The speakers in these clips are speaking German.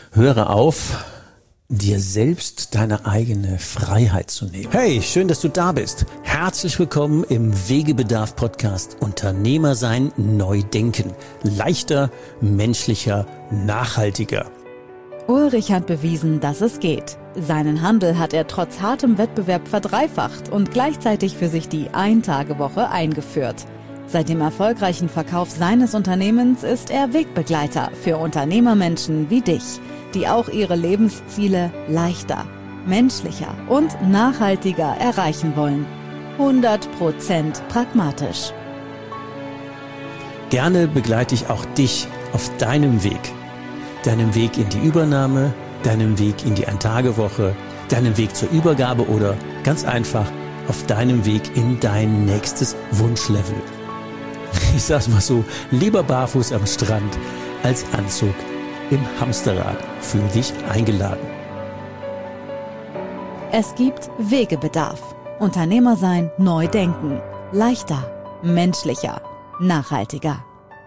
Höre auf, dir selbst deine eigene Freiheit zu nehmen. Hey, schön, dass du da bist. Herzlich willkommen im Wegebedarf-Podcast Unternehmer sein, neu denken. Leichter, menschlicher, nachhaltiger. Ulrich hat bewiesen, dass es geht. Seinen Handel hat er trotz hartem Wettbewerb verdreifacht und gleichzeitig für sich die Ein-Tage-Woche eingeführt. Seit dem erfolgreichen Verkauf seines Unternehmens ist er Wegbegleiter für Unternehmermenschen wie dich, die auch ihre Lebensziele leichter, menschlicher und nachhaltiger erreichen wollen. 100% pragmatisch. Gerne begleite ich auch dich auf deinem Weg. Deinem Weg in die Übernahme, deinem Weg in die Ein-Tage-Woche, deinem Weg zur Übergabe oder ganz einfach auf deinem Weg in dein nächstes Wunschlevel. Ich sag's mal so, lieber barfuß am Strand als Anzug im Hamsterrad. Fühl dich eingeladen. Es gibt Wegebedarf. Unternehmer sein, neu denken. Leichter, menschlicher, nachhaltiger.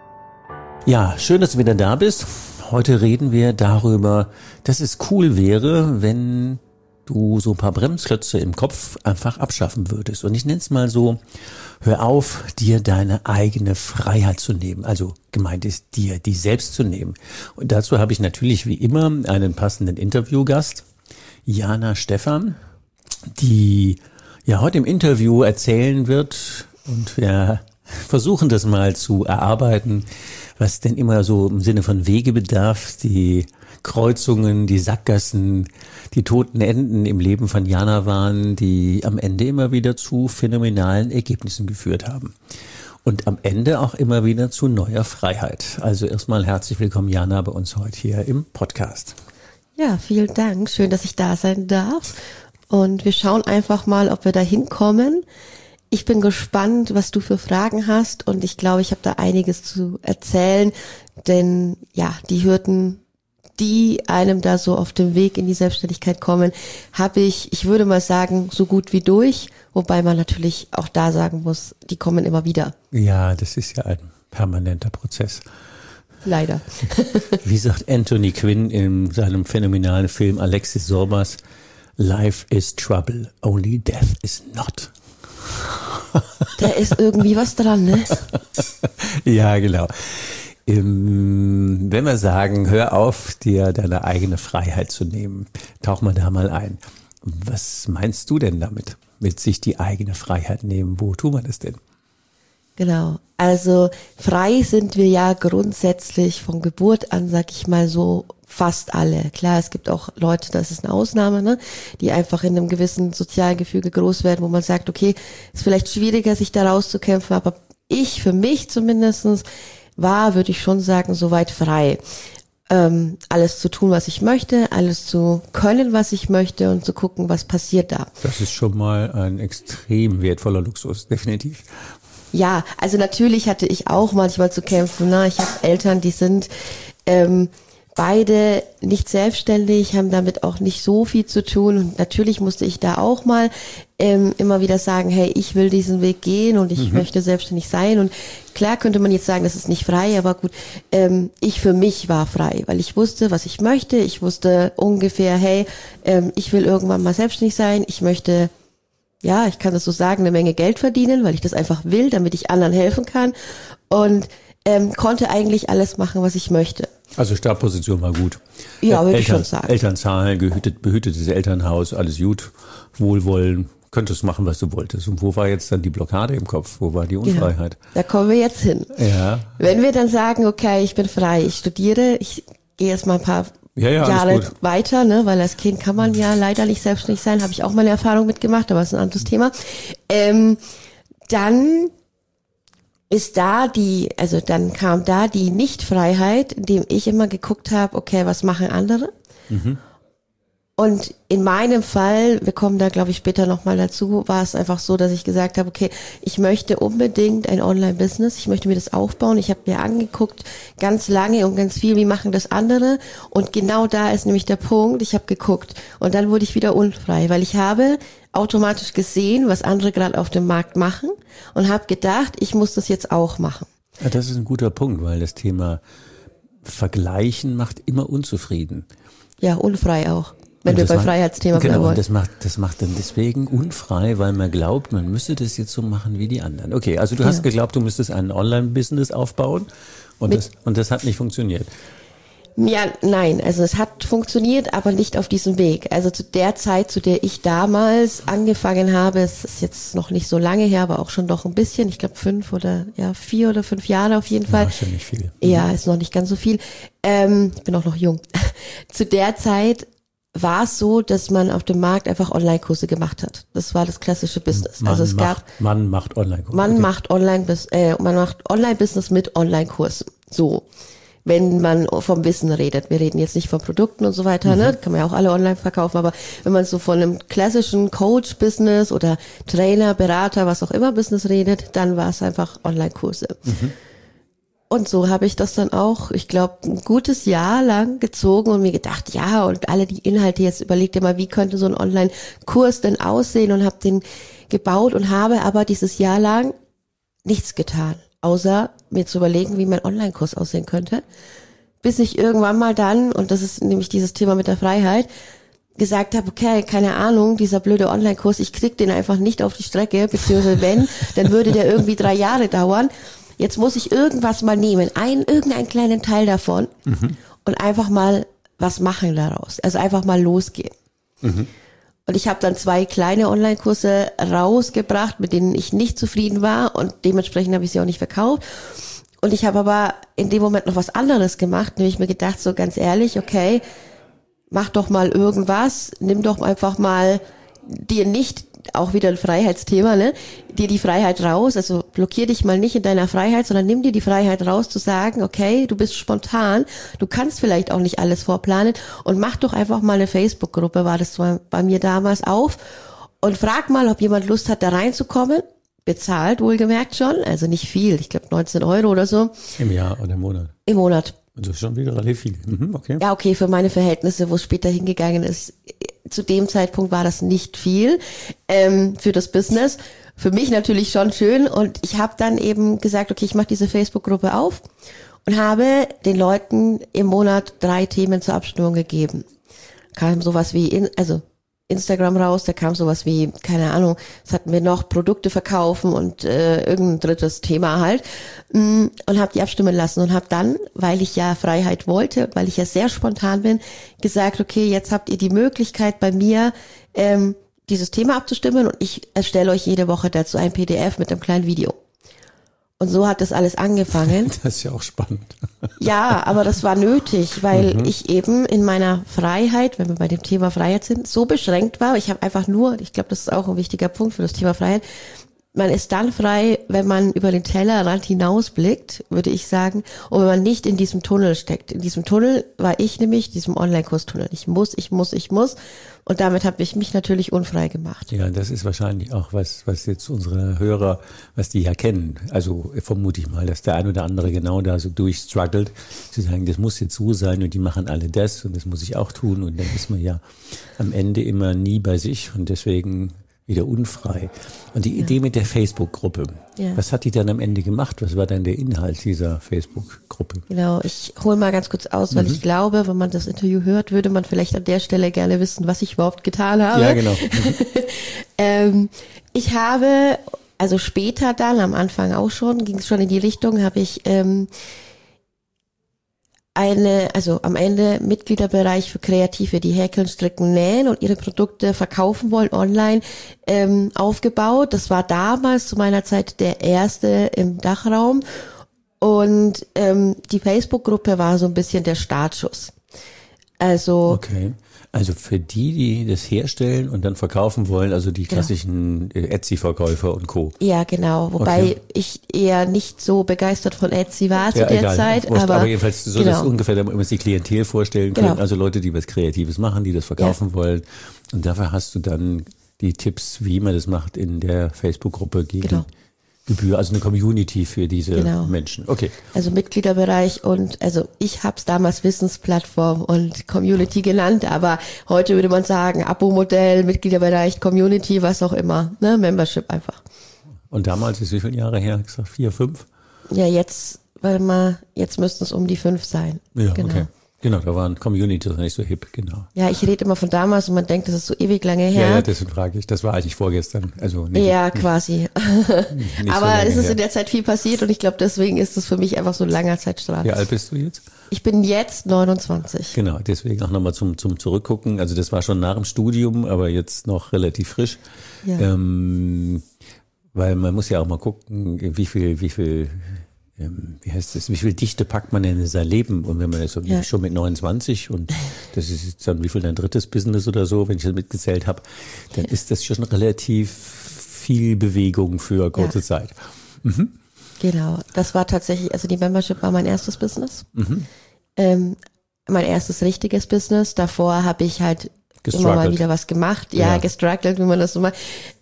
Ja, schön, dass du wieder da bist. Heute reden wir darüber, dass es cool wäre, wenn du so ein paar Bremsklötze im Kopf einfach abschaffen würdest. Und ich nenne es mal so, hör auf, dir deine eigene Freiheit zu nehmen. Also gemeint ist, dir die selbst zu nehmen. Und dazu habe ich natürlich wie immer einen passenden Interviewgast, Jana Stephan, die ja heute im Interview erzählen wird und wir versuchen das mal zu erarbeiten, was denn immer so im Sinne von Wegebedarf, die Kreuzungen, die Sackgassen, die toten Enden im Leben von Jana waren, die am Ende immer wieder zu phänomenalen Ergebnissen geführt haben. Und am Ende auch immer wieder zu neuer Freiheit. Also erstmal herzlich willkommen, Jana, bei uns heute hier im Podcast. Ja, vielen Dank. Schön, dass ich da sein darf. Und wir schauen einfach mal, ob wir da hinkommen. Ich bin gespannt, was du für Fragen hast. Und ich glaube, ich habe da einiges zu erzählen. Denn ja, die Hürden, die einem da so auf dem Weg in die Selbstständigkeit kommen, habe ich würde mal sagen, so gut wie durch. Wobei man natürlich auch da sagen muss, die kommen immer wieder. Ja, das ist ja ein permanenter Prozess. Leider. Wie sagt Anthony Quinn in seinem phänomenalen Film Alexis Sorbas, Life is trouble, only death is not. Da ist irgendwie was dran, ne? Ja, genau. Wenn wir sagen, hör auf, dir deine eigene Freiheit zu nehmen, tauch mal da mal ein. Was meinst du denn damit? Mit sich die eigene Freiheit nehmen? Wo tun wir das denn? Genau. Also frei sind wir ja grundsätzlich von Geburt an, sag ich mal so, fast alle. Klar, es gibt auch Leute, das ist eine Ausnahme, ne, die einfach in einem gewissen Sozialgefüge groß werden, wo man sagt, okay, ist vielleicht schwieriger, sich da rauszukämpfen, aber ich, für mich zumindestens, war, würde ich schon sagen, soweit frei. Alles zu tun, was ich möchte, alles zu können, was ich möchte und zu gucken, was passiert da. Das ist schon mal ein extrem wertvoller Luxus, definitiv. Ja, also natürlich hatte ich auch manchmal zu kämpfen. Ne? Ich habe Eltern, die sind beide nicht selbstständig, haben damit auch nicht so viel zu tun. Und natürlich musste ich da auch mal immer wieder sagen, hey, ich will diesen Weg gehen und ich möchte selbstständig sein. Und klar könnte man jetzt sagen, das ist nicht frei, aber gut, ich für mich war frei, weil ich wusste, was ich möchte. Ich wusste ungefähr, hey, ich will irgendwann mal selbstständig sein. Ich möchte, ja, ich kann das so sagen, eine Menge Geld verdienen, weil ich das einfach will, damit ich anderen helfen kann. Und konnte eigentlich alles machen, was ich möchte. Also Startposition war gut. Ja, würde ich schon sagen. Elternzahlen, behütetes Elternhaus, alles gut, Wohlwollen, könntest machen, was du wolltest. Und wo war jetzt dann die Blockade im Kopf? Wo war die Unfreiheit? Genau. Da kommen wir jetzt hin. Ja. Wenn wir dann sagen, okay, ich bin frei, ich studiere, ich gehe jetzt mal ein paar Jahre weiter, ne, weil als Kind kann man ja leider nicht selbstständig sein, habe ich auch mal eine Erfahrung mitgemacht, aber das ist ein anderes Thema. Dann ist dann kam da die Nichtfreiheit, indem ich immer geguckt habe, okay, was machen andere? Und in meinem Fall, wir kommen da glaube ich später nochmal dazu, war es einfach so, dass ich gesagt habe, okay, ich möchte unbedingt ein Online-Business, ich möchte mir das aufbauen. Ich habe mir angeguckt, ganz lange und ganz viel, wie machen das andere. Und genau da ist nämlich der Punkt, ich habe geguckt und dann wurde ich wieder unfrei, weil ich habe automatisch gesehen, was andere gerade auf dem Markt machen und habe gedacht, ich muss das jetzt auch machen. Ja, das ist ein guter Punkt, weil das Thema Vergleichen macht immer unzufrieden. Ja, unfrei auch. Wenn Und wir das beim Freiheitsthema bleiben Genau, wollen. das macht dann deswegen unfrei, weil man glaubt, man müsste das jetzt so machen wie die anderen. Okay, also du hast geglaubt, du müsstest ein Online-Business aufbauen und das hat nicht funktioniert. Ja, nein, also es hat funktioniert, aber nicht auf diesem Weg. Also zu der Zeit, zu der ich damals angefangen habe, es ist jetzt noch nicht so lange her, aber auch schon doch ein bisschen, ich glaube 4 oder 5 Jahre auf jeden Fall. Ja, schon nicht viel. Ja, ist noch nicht ganz so viel. Ich bin auch noch jung. Zu der Zeit war es so, dass man auf dem Markt einfach Online-Kurse gemacht hat. Das war das klassische Business. Man macht Online-Kurse. Man macht Online-Business mit Online-Kursen. So. Wenn man vom Wissen redet. Wir reden jetzt nicht von Produkten und so weiter, ne? Kann man ja auch alle online verkaufen, aber wenn man so von einem klassischen Coach-Business oder Trainer, Berater, was auch immer Business redet, dann war es einfach Online-Kurse. Und so habe ich das dann auch, ich glaube, ein gutes Jahr lang gezogen und mir gedacht, ja, und alle die Inhalte, jetzt überleg dir mal, wie könnte so ein Online-Kurs denn aussehen, und habe den gebaut und habe aber dieses Jahr lang nichts getan, außer mir zu überlegen, wie mein Online-Kurs aussehen könnte, bis ich irgendwann mal dann, und das ist nämlich dieses Thema mit der Freiheit, gesagt habe, okay, keine Ahnung, dieser blöde Online-Kurs, ich krieg den einfach nicht auf die Strecke, beziehungsweise wenn, dann würde der irgendwie 3 Jahre dauern. Jetzt muss ich irgendwas mal nehmen, irgendeinen kleinen Teil davon und einfach mal was machen daraus. Also einfach mal losgehen. Und ich habe dann 2 kleine Online-Kurse rausgebracht, mit denen ich nicht zufrieden war, und dementsprechend habe ich sie auch nicht verkauft. Und ich habe aber in dem Moment noch was anderes gemacht, nämlich mir gedacht, so ganz ehrlich, okay, mach doch mal irgendwas, nimm doch einfach mal dir nicht, auch wieder ein Freiheitsthema, ne, dir die Freiheit raus, also blockier dich mal nicht in deiner Freiheit, sondern nimm dir die Freiheit raus zu sagen, okay, du bist spontan, du kannst vielleicht auch nicht alles vorplanen, und mach doch einfach mal eine Facebook-Gruppe, war das bei mir damals, auf, und frag mal, ob jemand Lust hat, da reinzukommen, bezahlt wohlgemerkt schon, also nicht viel, ich glaube 19 € oder so. Im Jahr oder im Monat? Im Monat. Also schon wieder relativ viel. Okay. Ja, okay, für meine Verhältnisse, wo es später hingegangen ist, zu dem Zeitpunkt war das nicht viel für das Business. Für mich natürlich schon schön, und ich habe dann eben gesagt, okay, ich mache diese Facebook-Gruppe auf und habe den Leuten im Monat 3 Themen zur Abstimmung gegeben. Kam sowas wie Instagram raus, da kam sowas wie, keine Ahnung, was hatten wir noch, Produkte verkaufen und irgendein drittes Thema halt, und habe die abstimmen lassen und habe dann, weil ich ja Freiheit wollte, weil ich ja sehr spontan bin, gesagt, okay, jetzt habt ihr die Möglichkeit bei mir, dieses Thema abzustimmen, und ich erstelle euch jede Woche dazu ein PDF mit einem kleinen Video. Und so hat das alles angefangen. Das ist ja auch spannend. Ja, aber das war nötig, weil ich eben in meiner Freiheit, wenn wir bei dem Thema Freiheit sind, so beschränkt war. Ich habe einfach nur, ich glaube, das ist auch ein wichtiger Punkt für das Thema Freiheit, man ist dann frei, wenn man über den Tellerrand hinausblickt, würde ich sagen, und wenn man nicht in diesem Tunnel steckt. In diesem Tunnel war ich nämlich, diesem Online-Kurs-Tunnel. Ich muss. Und damit habe ich mich natürlich unfrei gemacht. Ja, das ist wahrscheinlich auch was jetzt unsere Hörer, was die ja kennen. Also vermute ich mal, dass der ein oder andere genau da so durchstruggelt, zu sagen, das muss jetzt so sein und die machen alle das und das muss ich auch tun. Und dann ist man ja am Ende immer nie bei sich und deswegen wieder unfrei. Und die Idee mit der Facebook-Gruppe, was hat die dann am Ende gemacht? Was war dann der Inhalt dieser Facebook-Gruppe? Genau, ich hole mal ganz kurz aus, weil ich glaube, wenn man das Interview hört, würde man vielleicht an der Stelle gerne wissen, was ich überhaupt getan habe. Ja, genau. Ich habe, also später dann, am Anfang auch schon, ging es schon in die Richtung, habe ich am Ende Mitgliederbereich für Kreative, die häkeln, stricken, nähen und ihre Produkte verkaufen wollen, online aufgebaut. Das war damals zu meiner Zeit der erste im Dachraum, und die Facebook-Gruppe war so ein bisschen der Startschuss. Okay. Also für die das herstellen und dann verkaufen wollen, also die klassischen Etsy-Verkäufer und Co. Ja, genau. Wobei ich eher nicht so begeistert von Etsy war zu der Zeit. Aber jedenfalls so das ungefähr, damit man sich die Klientel vorstellen können. Also Leute, die was Kreatives machen, die das verkaufen wollen. Und dafür hast du dann die Tipps, wie man das macht in der Facebook-Gruppe gegen Gebühr, also eine Community für diese Menschen. Okay. Also Mitgliederbereich, und also ich habe es damals Wissensplattform und Community genannt, aber heute würde man sagen Abo-Modell, Mitgliederbereich, Community, was auch immer, ne, Membership einfach. Und damals ist wie viele Jahre her? 4, 5? Ja, jetzt jetzt müssten es um die 5 sein. Ja, genau. Okay. Genau, da waren Community nicht so hip, genau. Ja, ich rede immer von damals und man denkt, das ist so ewig lange her. Ja, deswegen frage ich. Das war eigentlich vorgestern. Also nicht, ja, quasi. nicht so Aber lange es ist her. in der Zeit viel passiert und ich glaube, deswegen ist es für mich einfach so ein langer Zeitstrahl. Wie alt bist du jetzt? Ich bin jetzt 29. Genau, deswegen auch nochmal zum Zurückgucken. Also das war schon nach dem Studium, aber jetzt noch relativ frisch. Ja. Weil man muss ja auch mal gucken, wie viel Dichte packt man in sein Leben? Und wenn man jetzt schon mit 29 und das ist jetzt dann wie viel dein drittes Business oder so, wenn ich das mitgezählt habe, dann ist das schon relativ viel Bewegung für kurze Zeit. Mhm. Genau, das war tatsächlich, also die Membership war mein erstes Business. Mhm. Mein erstes richtiges Business. Davor habe ich halt immer mal wieder was gemacht. Ja, gestruggelt, wie man das so macht.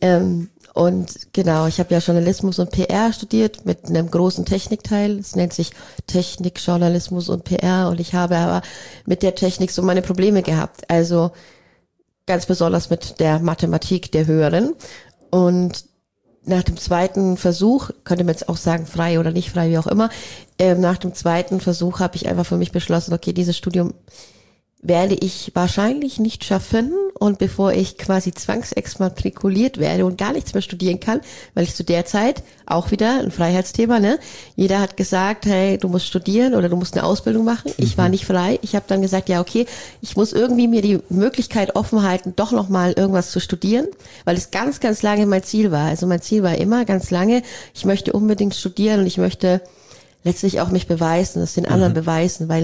Und genau, ich habe ja Journalismus und PR studiert mit einem großen Technikteil. Es nennt sich Technik, Journalismus und PR. Und ich habe aber mit der Technik so meine Probleme gehabt. Also ganz besonders mit der Mathematik der Höheren. Und nach dem zweiten Versuch, könnte man jetzt auch sagen, frei oder nicht frei, wie auch immer, nach dem zweiten Versuch habe ich einfach für mich beschlossen, okay, dieses Studium werde ich wahrscheinlich nicht schaffen und bevor ich quasi zwangsexmatrikuliert werde und gar nichts mehr studieren kann, weil ich zu der Zeit, auch wieder ein Freiheitsthema, ne? Jeder hat gesagt, hey, du musst studieren oder du musst eine Ausbildung machen. Ich war nicht frei. Ich habe dann gesagt, ja, okay, ich muss irgendwie mir die Möglichkeit offen halten, doch nochmal irgendwas zu studieren, weil es ganz, ganz lange mein Ziel war. Also mein Ziel war immer ganz lange, ich möchte unbedingt studieren und ich möchte letztlich auch mich beweisen, es den anderen beweisen, weil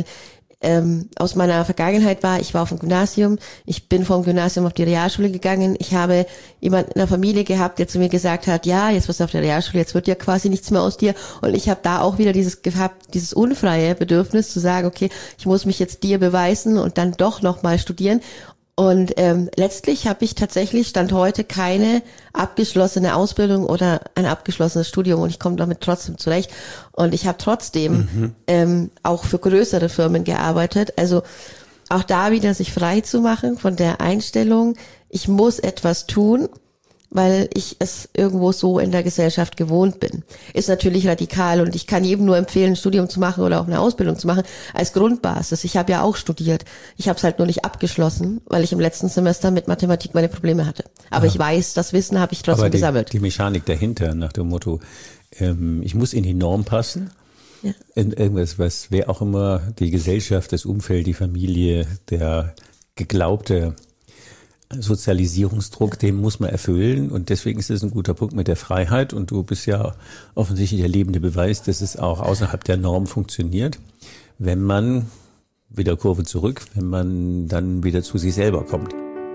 aus meiner Vergangenheit ich war auf dem Gymnasium, ich bin vom Gymnasium auf die Realschule gegangen, ich habe jemanden in der Familie gehabt, der zu mir gesagt hat, ja, jetzt bist du auf der Realschule, jetzt wird ja quasi nichts mehr aus dir und ich habe da auch wieder dieses unfreie Bedürfnis zu sagen, okay, ich muss mich jetzt dir beweisen und dann doch nochmal studieren. Und letztlich habe ich tatsächlich Stand heute keine abgeschlossene Ausbildung oder ein abgeschlossenes Studium und ich komme damit trotzdem zurecht. Und ich habe trotzdem auch für größere Firmen gearbeitet. Also auch da wieder sich frei zu machen von der Einstellung, ich muss etwas tun, weil ich es irgendwo so in der Gesellschaft gewohnt bin. Ist natürlich radikal und ich kann jedem nur empfehlen, ein Studium zu machen oder auch eine Ausbildung zu machen als Grundbasis. Ich habe ja auch studiert. Ich habe es halt nur nicht abgeschlossen, weil ich im letzten Semester mit Mathematik meine Probleme hatte. Aber ich weiß, das Wissen habe ich trotzdem gesammelt. Die Mechanik dahinter, nach dem Motto, ich muss in die Norm passen. Ja. In irgendwas, wer auch immer, die Gesellschaft, das Umfeld, die Familie, der geglaubte Sozialisierungsdruck, den muss man erfüllen und deswegen ist es ein guter Punkt mit der Freiheit und du bist ja offensichtlich der lebende Beweis, dass es auch außerhalb der Norm funktioniert, wenn man wieder Kurve zurück, wenn man dann wieder zu sich selber kommt.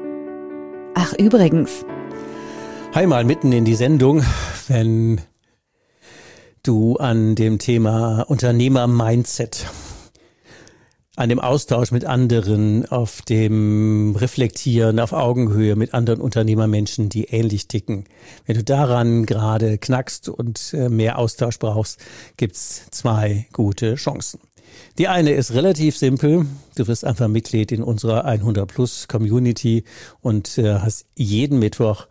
Ach übrigens. Hi, mal mitten in die Sendung, wenn du an dem Thema Unternehmer-Mindset, an dem Austausch mit anderen, auf dem Reflektieren auf Augenhöhe mit anderen Unternehmermenschen, die ähnlich ticken. Wenn du daran gerade knackst und mehr Austausch brauchst, gibt's 2 gute Chancen. Die eine ist relativ simpel. Du wirst einfach Mitglied in unserer 100+ Community und hast jeden Mittwoch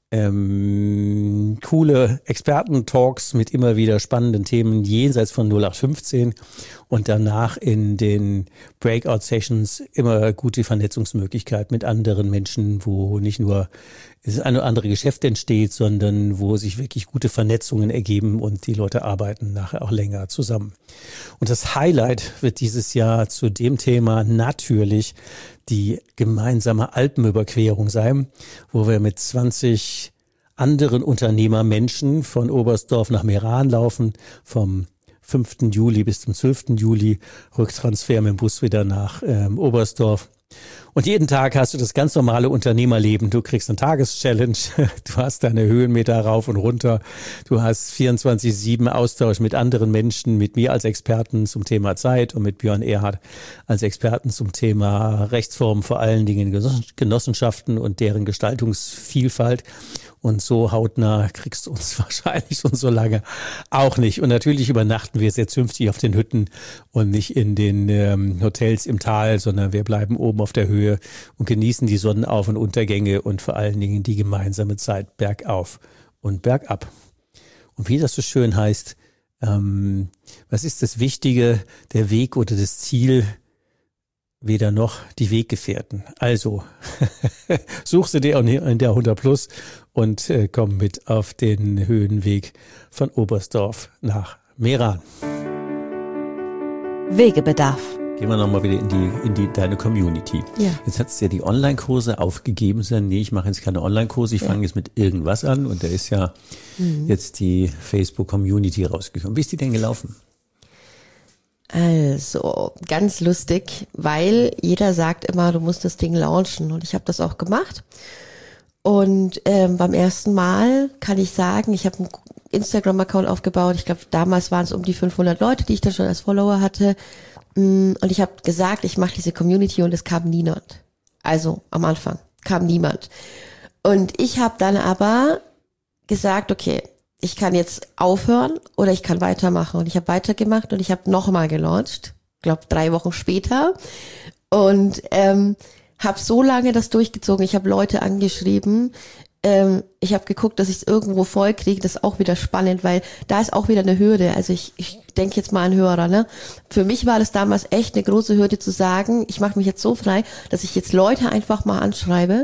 coole Experten-Talks mit immer wieder spannenden Themen jenseits von 0815 und danach in den Breakout-Sessions immer gute Vernetzungsmöglichkeit mit anderen Menschen, wo nicht nur das eine oder andere Geschäft entsteht, sondern wo sich wirklich gute Vernetzungen ergeben und die Leute arbeiten nachher auch länger zusammen. Und das Highlight wird dieses Jahr zu dem Thema natürlich die gemeinsame Alpenüberquerung sein, wo wir mit 20 anderen Unternehmermenschen von Oberstdorf nach Meran laufen, vom 5. Juli bis zum 12. Juli, Rücktransfer mit dem Bus wieder nach Oberstdorf. Und jeden Tag hast du das ganz normale Unternehmerleben. Du kriegst eine Tageschallenge, du hast deine Höhenmeter rauf und runter, du hast 24/7 Austausch mit anderen Menschen, mit mir als Experten zum Thema Zeit und mit Björn Erhard als Experten zum Thema Rechtsformen, vor allen Dingen Genossenschaften und deren Gestaltungsvielfalt. Und so hautnah kriegst du uns wahrscheinlich schon so lange auch nicht. Und natürlich übernachten wir sehr zünftig auf den Hütten und nicht in den Hotels im Tal, sondern wir bleiben oben auf der Höhe und genießen die Sonnenauf- und Untergänge und vor allen Dingen die gemeinsame Zeit bergauf und bergab. Und wie das so schön heißt, Was ist das Wichtige, der Weg oder das Ziel? Weder noch die Weggefährten. Also, such sie dir in der 100 Plus und komm mit auf den Höhenweg von Oberstdorf nach Meran. Wegebedarf. Gehen wir nochmal wieder in deine Community. Ja. Jetzt hast du ja die Online-Kurse aufgegeben. Nee, ich mache jetzt keine Online-Kurse, ich fange jetzt mit irgendwas an. Und da ist ja jetzt die Facebook-Community rausgekommen. Wie ist die denn gelaufen? Also, ganz lustig, weil jeder sagt immer, du musst das Ding launchen. Und ich habe das auch gemacht. Und beim ersten Mal kann ich sagen, ich habe einen Instagram-Account aufgebaut. Ich glaube, damals waren es um die 500 Leute, die ich dann schon als Follower hatte. Und ich habe gesagt, ich mache diese Community und es kam niemand. Also am Anfang kam niemand. Und ich habe dann aber gesagt, okay, ich kann jetzt aufhören oder ich kann weitermachen. Und ich habe weitergemacht und ich habe nochmal gelauncht. Ich glaube 3 Wochen später. Und habe so lange das durchgezogen. Ich habe Leute angeschrieben. Ich habe geguckt, dass ich es irgendwo voll kriege. Das ist auch wieder spannend, weil da ist auch wieder eine Hürde. Also ich denke jetzt mal an Hörer, ne? Für mich war das damals echt eine große Hürde zu sagen, ich mache mich jetzt so frei, dass ich jetzt Leute einfach mal anschreibe,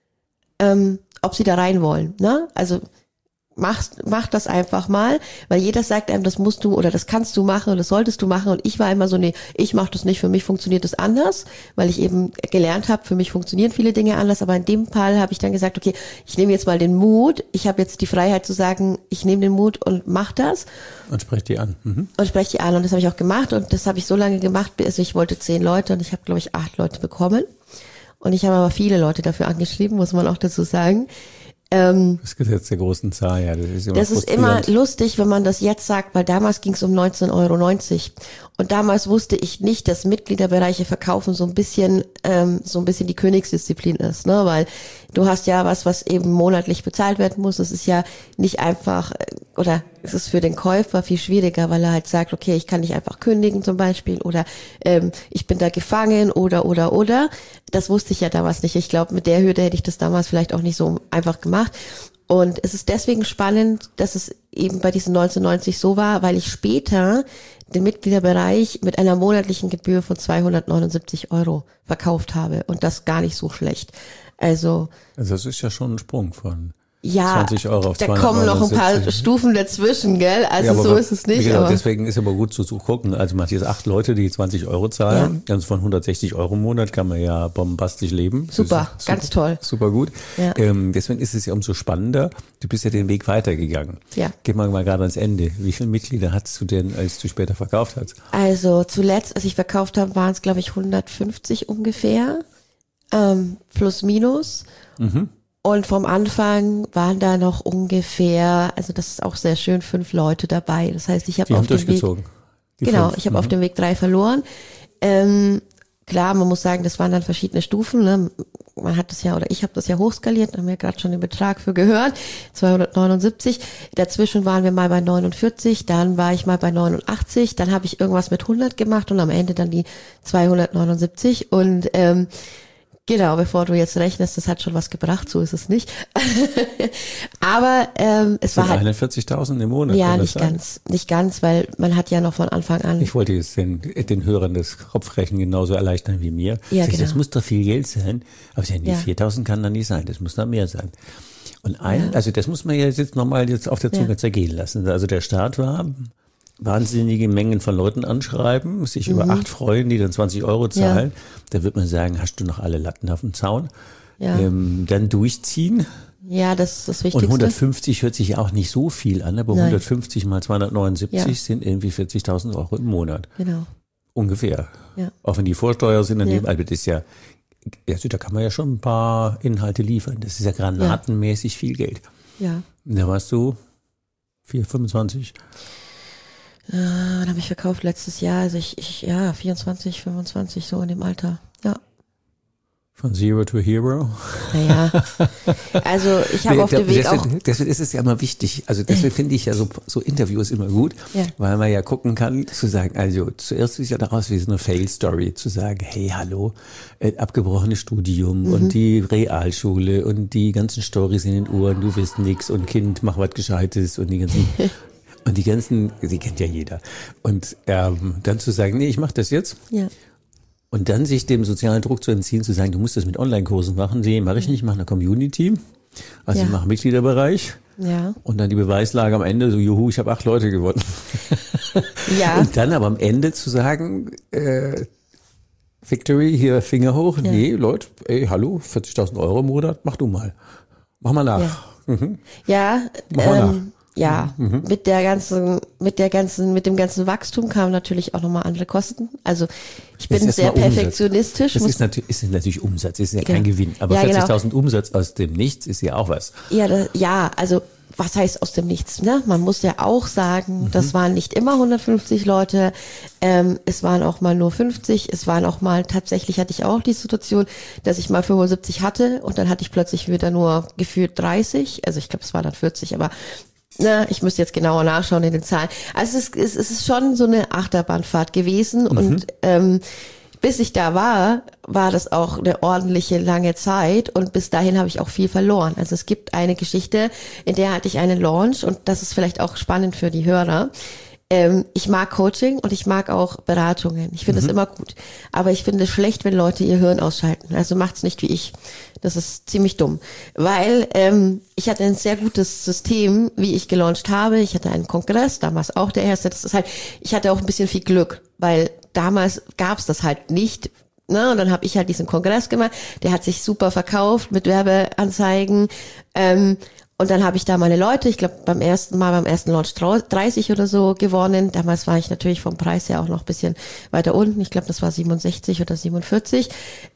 ob sie da rein wollen, ne? Also mach das einfach mal, weil jeder sagt einem, das musst du oder das kannst du machen oder das solltest du machen. Und ich war immer so, nee, ich mache das nicht, für mich funktioniert das anders, weil ich eben gelernt habe, für mich funktionieren viele Dinge anders. Aber in dem Fall habe ich dann gesagt, okay, ich nehme jetzt mal den Mut, ich habe jetzt die Freiheit zu sagen, ich nehme den Mut und mach das. Und sprech die an. Mhm. Und spreche die an und das habe ich auch gemacht und das habe ich so lange gemacht, also ich wollte 10 Leute und ich habe, glaube ich, 8 Leute bekommen. Und ich habe aber viele Leute dafür angeschrieben, muss man auch dazu sagen. Das Gesetz der großen Zahl, ja. Das ist immer lustig, wenn man das jetzt sagt, weil damals ging es um 19,90 €. Und damals wusste ich nicht, dass Mitgliederbereiche verkaufen so ein bisschen die Königsdisziplin ist, ne? Weil du hast ja was eben monatlich bezahlt werden muss. Das ist ja nicht einfach, oder es ist für den Käufer viel schwieriger, weil er halt sagt, okay, ich kann nicht einfach kündigen zum Beispiel oder ich bin da gefangen oder. Das wusste ich ja damals nicht. Ich glaube, mit der Hürde hätte ich das damals vielleicht auch nicht so einfach gemacht. Und es ist deswegen spannend, dass es eben bei diesen 1990 so war, weil ich später den Mitgliederbereich mit einer monatlichen Gebühr von 279 € verkauft habe. Und das gar nicht so schlecht. Also das ist ja schon ein Sprung von 20 € auf 279. Da kommen noch ein paar Stufen dazwischen, gell? Also ja, so ist es nicht. Genau, deswegen ist aber gut zu gucken. Also man hat jetzt 8 Leute, die 20 € zahlen. Ja. Also von 160 € im Monat kann man ja bombastisch leben. Super, ganz toll. Super gut. Ja. Deswegen ist es ja umso spannender. Du bist ja den Weg weitergegangen. Ja. Gehen wir mal gerade ans Ende. Wie viele Mitglieder hattest du denn, als du später verkauft hast? Also zuletzt, als ich verkauft habe, waren es, glaube ich, 150 ungefähr. Plus minus. Mhm. Und vom Anfang waren da noch ungefähr, also das ist auch sehr schön, 5 Leute dabei. Das heißt, ich habe auf dem Weg, ich habe auf dem Weg 3 verloren. Klar, man muss sagen, das waren dann verschiedene Stufen. Ne? Man hat das ja, oder ich habe das ja hochskaliert, haben wir gerade schon den Betrag für gehört, 279. Dazwischen waren wir mal bei 49, dann war ich mal bei 89, dann habe ich irgendwas mit 100 gemacht und am Ende dann die 279 und genau, bevor du jetzt rechnest, das hat schon was gebracht, so ist es nicht. Aber es war halt 41.000 im Monat. Ja, nicht ganz, weil man hat ja noch von Anfang an. Ich wollte jetzt den Hörern das Kopfrechnen genauso erleichtern wie mir. Ja, genau. Das muss doch viel Geld sein, aber die 4.000 kann da nicht sein, das muss da mehr sein. Und also das muss man jetzt nochmal auf der Zunge zergehen lassen. Also der Start war wahnsinnige Mengen von Leuten anschreiben, sich über 8 freuen, die dann 20 € zahlen. Ja. Da wird man sagen, hast du noch alle Latten auf dem Zaun? Ja. Dann durchziehen. Ja, das ist das Wichtigste. Und 150 hört sich ja auch nicht so viel an, aber 150 mal 279 sind irgendwie 40.000 € im Monat. Genau. Ungefähr. Ja. Auch wenn die Vorsteuer sind daneben, also das ist ja, also da kann man ja schon ein paar Inhalte liefern. Das ist ja granatenmäßig viel Geld. Ja. Und da warst du 25. Dann habe ich verkauft letztes Jahr, also ich 24, 25, so in dem Alter, ja. Von Zero to Hero? Naja, also ich habe auf dem Weg auch... Deswegen ist es ja immer wichtig, also deswegen finde ich ja so Interviews immer gut, weil man ja gucken kann, zu sagen, also zuerst ist ja daraus wie so eine Fail-Story, zu sagen, hey, hallo, abgebrochenes Studium und die Realschule und die ganzen Storys in den Ohren, du wirst nix und Kind, mach was Gescheites und die ganzen... Und die kennt ja jeder. Und dann zu sagen, nee, ich mache das jetzt. Ja. Und dann sich dem sozialen Druck zu entziehen, zu sagen, du musst das mit Online-Kursen machen. Nee, mache ich nicht, mache eine Community. Also ich mache Mitgliederbereich. Ja. Und dann die Beweislage am Ende, so juhu, ich habe 8 Leute gewonnen. Ja. Und dann aber am Ende zu sagen, Victory, hier Finger hoch. Ja. Nee, Leute, ey, hallo, 40.000 Euro im Monat, mach du mal. Mach mal nach. Ja, Mach mal nach. Ja, mit dem ganzen Wachstum kamen natürlich auch nochmal andere Kosten. Also ich bin sehr perfektionistisch. Das ist natürlich Umsatz, ist ja kein Gewinn. Aber ja, 40.000 Umsatz aus dem Nichts ist ja auch was. Ja, also was heißt aus dem Nichts? Ne? Man muss ja auch sagen, das waren nicht immer 150 Leute. Es waren auch mal nur 50. Es waren auch mal, tatsächlich hatte ich auch die Situation, dass ich mal 75 hatte und dann hatte ich plötzlich wieder nur gefühlt 30. Also ich glaube, es waren dann 40, aber ich müsste jetzt genauer nachschauen in den Zahlen. Also es ist schon so eine Achterbahnfahrt gewesen und bis ich da war das auch eine ordentliche lange Zeit und bis dahin habe ich auch viel verloren. Also es gibt eine Geschichte, in der hatte ich einen Launch und das ist vielleicht auch spannend für die Hörer. Ich mag Coaching und ich mag auch Beratungen. Ich finde es immer gut. Aber ich finde es schlecht, wenn Leute ihr Hirn ausschalten. Also macht's nicht wie ich. Das ist ziemlich dumm. Weil ich hatte ein sehr gutes System, wie ich gelauncht habe. Ich hatte einen Kongress, damals auch der erste. Das ist halt, ich hatte auch ein bisschen viel Glück, weil damals gab's das halt nicht. Ne? Und dann habe ich halt diesen Kongress gemacht. Der hat sich super verkauft mit Werbeanzeigen. Und dann habe ich da meine Leute, ich glaube beim ersten Launch 30 oder so gewonnen. Damals war ich natürlich vom Preis her auch noch ein bisschen weiter unten. Ich glaube, das war 67 oder 47.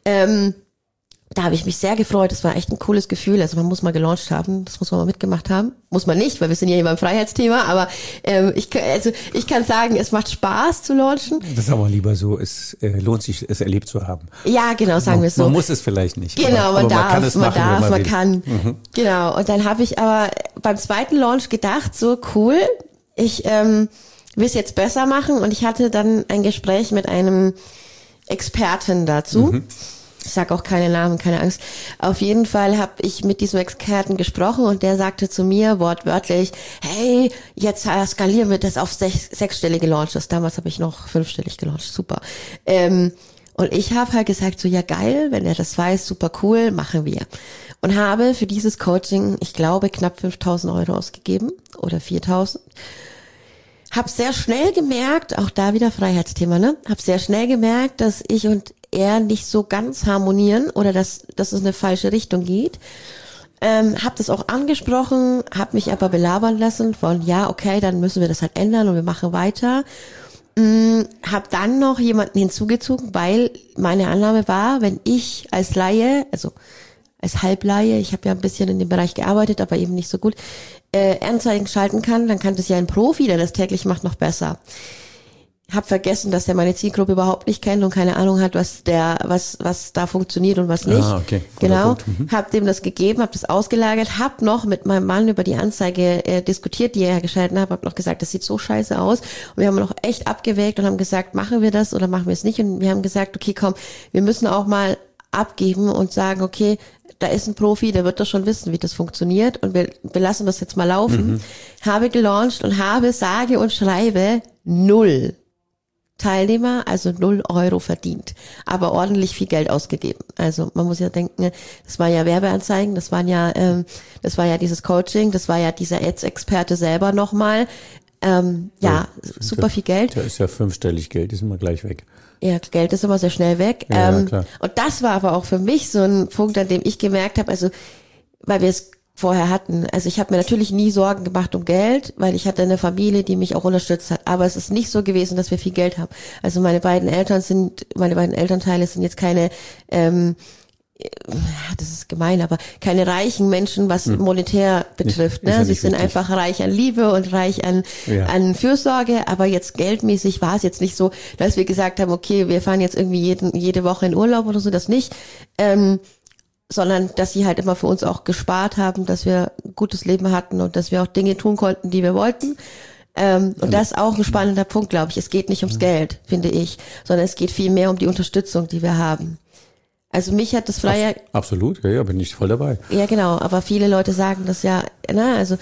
Da habe ich mich sehr gefreut. Das war echt ein cooles Gefühl. Also man muss mal gelauncht haben. Das muss man mal mitgemacht haben. Muss man nicht, weil wir sind ja hier beim Freiheitsthema. Aber ich kann sagen, es macht Spaß zu launchen. Das ist aber lieber so. Es lohnt sich, es erlebt zu haben. Ja, genau, sagen wir es so. Man muss es vielleicht nicht. Genau, aber man kann. Genau. Und dann habe ich aber beim zweiten Launch gedacht, so cool, ich will es jetzt besser machen. Und ich hatte dann ein Gespräch mit einem Experten dazu. Ich sage auch keine Namen, keine Angst. Auf jeden Fall habe ich mit diesem Experten gesprochen und der sagte zu mir wortwörtlich, hey, jetzt skalieren wir das auf sechsstellige Launches. Damals habe ich noch 5-stellig gelauncht, super. Und ich habe halt gesagt, so ja geil, wenn er das weiß, super cool, machen wir. Und habe für dieses Coaching, ich glaube, knapp 5.000 Euro ausgegeben oder 4.000. Hab sehr schnell gemerkt, auch da wieder Freiheitsthema, ne? Hab sehr schnell gemerkt, dass ich und er nicht so ganz harmonieren oder dass es eine falsche Richtung geht. Hab das auch angesprochen, hab mich aber belabern lassen von, ja, okay, dann müssen wir das halt ändern und wir machen weiter. Hab dann noch jemanden hinzugezogen, weil meine Annahme war, wenn ich als Laie, also als Halblaie, ich habe ja ein bisschen in dem Bereich gearbeitet, aber eben nicht so gut, Anzeigen schalten kann, dann kann das ja ein Profi, der das täglich macht, noch besser. Hab vergessen, dass der meine Zielgruppe überhaupt nicht kennt und keine Ahnung hat, was da funktioniert und was nicht. Okay. Genau. Hab dem das gegeben, hab das ausgelagert, hab noch mit meinem Mann über die Anzeige diskutiert, die er geschalten hat, hab noch gesagt, das sieht so scheiße aus. Und wir haben noch echt abgewägt und haben gesagt, machen wir das oder machen wir es nicht? Und wir haben gesagt, okay, komm, wir müssen auch mal abgeben und sagen, okay, da ist ein Profi, der wird doch schon wissen, wie das funktioniert und wir lassen das jetzt mal laufen. Habe gelauncht und habe sage und schreibe 0 Teilnehmer, also 0 Euro verdient, aber ordentlich viel Geld ausgegeben. Also man muss ja denken, das waren ja Werbeanzeigen, das war ja dieses Coaching, das war ja dieser Ads-Experte selber nochmal. Super viel Geld. Da ist ja 5-stellig Geld, ist immer gleich weg. Ja, Geld ist immer sehr schnell weg. Ja, klar. Und das war aber auch für mich so ein Punkt, an dem ich gemerkt habe, also weil wir es vorher hatten. Also ich habe mir natürlich nie Sorgen gemacht um Geld, weil ich hatte eine Familie, die mich auch unterstützt hat. Aber es ist nicht so gewesen, dass wir viel Geld haben. Also meine beiden Elternteile sind jetzt keine, das ist gemein, aber keine reichen Menschen, was monetär betrifft. Ne? Sie sind einfach reich an Liebe und reich an Fürsorge, aber jetzt geldmäßig war es jetzt nicht so, dass wir gesagt haben, okay, wir fahren jetzt irgendwie jede Woche in Urlaub oder so, das nicht. Sondern dass sie halt immer für uns auch gespart haben, dass wir ein gutes Leben hatten und dass wir auch Dinge tun konnten, die wir wollten. Und das ist auch ein spannender Punkt, glaube ich. Es geht nicht ums Geld, finde ich, sondern es geht viel mehr um die Unterstützung, die wir haben. Also mich hat das Absolut, ja, bin ich voll dabei. Ja, genau, aber viele Leute sagen das ja, also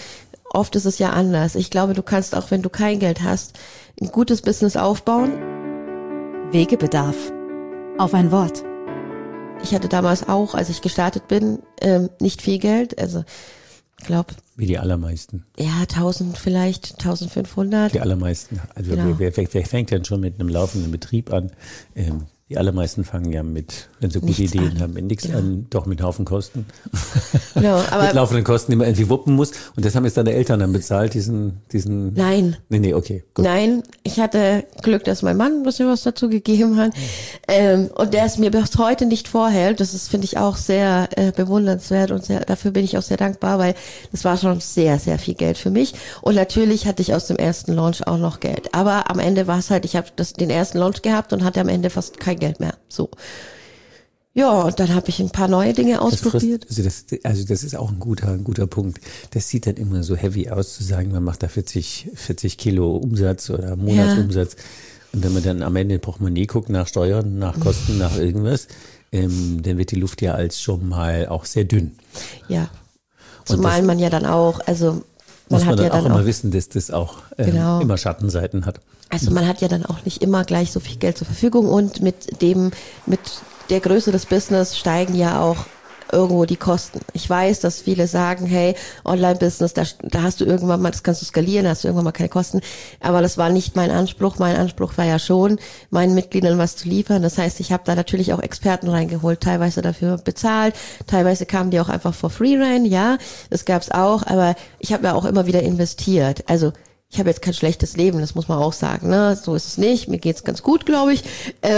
oft ist es ja anders. Ich glaube, du kannst auch, wenn du kein Geld hast, ein gutes Business aufbauen. Wegebedarf. Auf ein Wort. Ich hatte damals auch, als ich gestartet bin, nicht viel Geld. Also, ich glaube. Wie die allermeisten. Ja, 1000 vielleicht, 1500. Die allermeisten. Also Genau. wer fängt denn schon mit einem laufenden Betrieb an? Die allermeisten fangen ja mit, wenn sie gute Nichts Ideen an. haben, mit nichts Genau. an, doch mit Haufen Kosten. Genau, aber mit laufenden Kosten, die man irgendwie wuppen muss. Und das haben jetzt deine Eltern dann bezahlt, diesen. nein. Nee, okay, gut. Nein, ich hatte Glück, dass mein Mann ein bisschen was dazu gegeben hat. Und der es mir bis heute nicht vorhält. Das ist, finde ich, auch sehr bewundernswert und dafür bin ich auch sehr dankbar, weil das war schon sehr, sehr viel Geld für mich. Und natürlich hatte ich aus dem ersten Launch auch noch Geld. Aber am Ende war es halt, ich habe den ersten Launch gehabt und hatte am Ende fast kein Geld mehr. So. Ja, und dann habe ich ein paar neue Dinge ausprobiert. Also das ist auch ein guter Punkt. Das sieht dann immer so heavy aus, zu sagen, man macht da 40 Kilo Umsatz oder Monatsumsatz. Ja. Und wenn man dann am Ende Portemonnaie guckt, nach Steuern, nach Kosten, nach irgendwas, dann wird die Luft ja als schon mal auch sehr dünn. Ja, zumal man ja dann auch, also muss man dann auch immer wissen, dass das auch genau. immer Schattenseiten hat. Also man hat ja dann auch nicht immer gleich so viel Geld zur Verfügung und mit der Größe des Business steigen ja auch irgendwo die Kosten. Ich weiß, dass viele sagen, hey, Online-Business, da hast du irgendwann mal, das kannst du skalieren, da hast du irgendwann mal keine Kosten. Aber das war nicht mein Anspruch. Mein Anspruch war ja schon, meinen Mitgliedern was zu liefern. Das heißt, ich habe da natürlich auch Experten reingeholt, teilweise dafür bezahlt, teilweise kamen die auch einfach for free rein, ja, das gab's auch, aber ich habe ja auch immer wieder investiert. Also ich habe jetzt kein schlechtes Leben, das muss man auch sagen, ne? So ist es nicht, mir geht's ganz gut, glaube ich.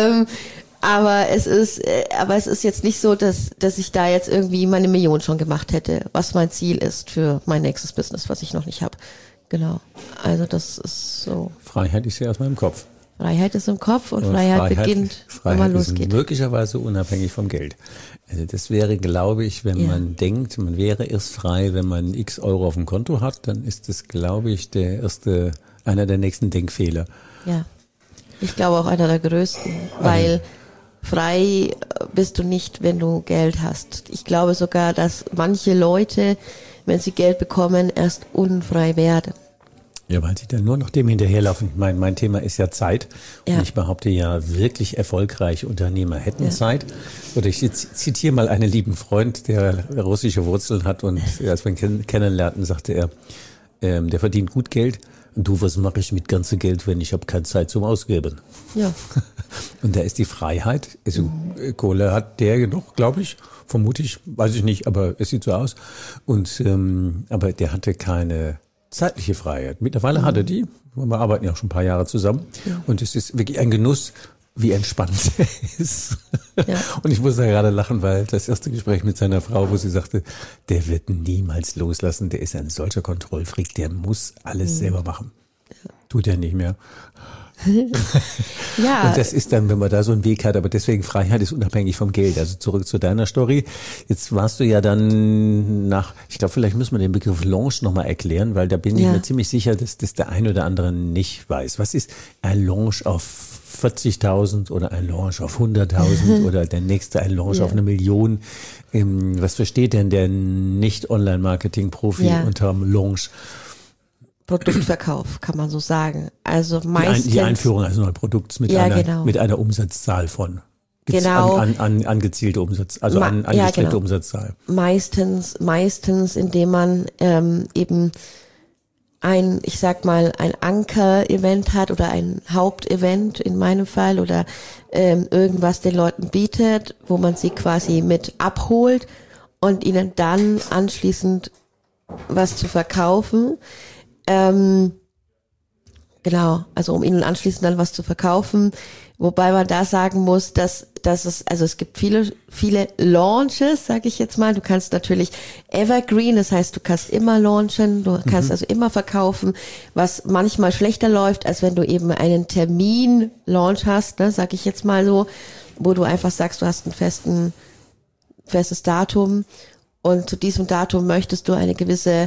Aber es ist jetzt nicht so, dass ich da jetzt irgendwie meine Million schon gemacht hätte, was mein Ziel ist für mein nächstes Business, was ich noch nicht habe. Genau. Also das ist so. Freiheit ist ja erstmal im Kopf. Freiheit ist im Kopf und Freiheit beginnt, wenn man losgeht. Ist möglicherweise unabhängig vom Geld. Also das wäre, glaube ich, wenn man denkt, man wäre erst frei, wenn man x Euro auf dem Konto hat, dann ist das, glaube ich, einer der nächsten Denkfehler. Ja. Ich glaube auch einer der größten, weil frei bist du nicht, wenn du Geld hast. Ich glaube sogar, dass manche Leute, wenn sie Geld bekommen, erst unfrei werden. Ja, weil sie dann nur noch dem hinterherlaufen. Ich meine, mein Thema ist ja Zeit. Ja. Und ich behaupte ja, wirklich erfolgreiche Unternehmer hätten Zeit. Oder ich zitiere mal einen lieben Freund, der russische Wurzeln hat. Und als wir ihn kennenlernten, sagte er, der verdient gut Geld. Und du, was mache ich mit ganzem Geld, wenn ich habe keine Zeit zum Ausgeben? Ja. Und da ist die Freiheit. Also Kohle hat der genug, glaube ich. Vermute ich, weiß ich nicht, aber es sieht so aus. Und aber der hatte keine zeitliche Freiheit. Mittlerweile hat er die. Wir arbeiten ja auch schon ein paar Jahre zusammen. Ja. Und es ist wirklich ein Genuss, wie entspannt er ist. Ja. Und ich muss da gerade lachen, weil das erste Gespräch mit seiner Frau, wo sie sagte, der wird niemals loslassen, der ist ein solcher Kontrollfreak, der muss alles selber machen. Ja. Tut er nicht mehr. Ja. Und das ist dann, wenn man da so einen Weg hat, aber deswegen Freiheit ist unabhängig vom Geld. Also zurück zu deiner Story. Jetzt warst du ja dann ich glaube, vielleicht müssen wir den Begriff Launch nochmal erklären, weil da bin ich mir ziemlich sicher, dass das der ein oder andere nicht weiß. Was ist ein Launch auf 40.000 oder ein Launch auf 100.000 oder der nächste ein Launch auf 1 Million? Was versteht denn der Nicht-Online-Marketing-Profi unterm Launch? Produktverkauf, kann man so sagen. Also meistens die Einführung eines neuen Produkts mit einer Umsatzzahl von angezielte Umsatz, also angestrebte Umsatzzahl. Meistens, indem man eben ein Anker-Event hat oder ein Hauptevent in meinem Fall oder irgendwas den Leuten bietet, wo man sie quasi mit abholt und ihnen dann anschließend was zu verkaufen. Genau, also um ihnen anschließend dann was zu verkaufen, wobei man da sagen muss, dass es gibt viele Launches, sage ich jetzt mal. Du kannst natürlich Evergreen, das heißt, du kannst immer launchen, du kannst also immer verkaufen, was manchmal schlechter läuft, als wenn du eben einen Termin-Launch hast, ne, sage ich jetzt mal so, wo du einfach sagst, du hast ein festes Datum und zu diesem Datum möchtest du einen gewissen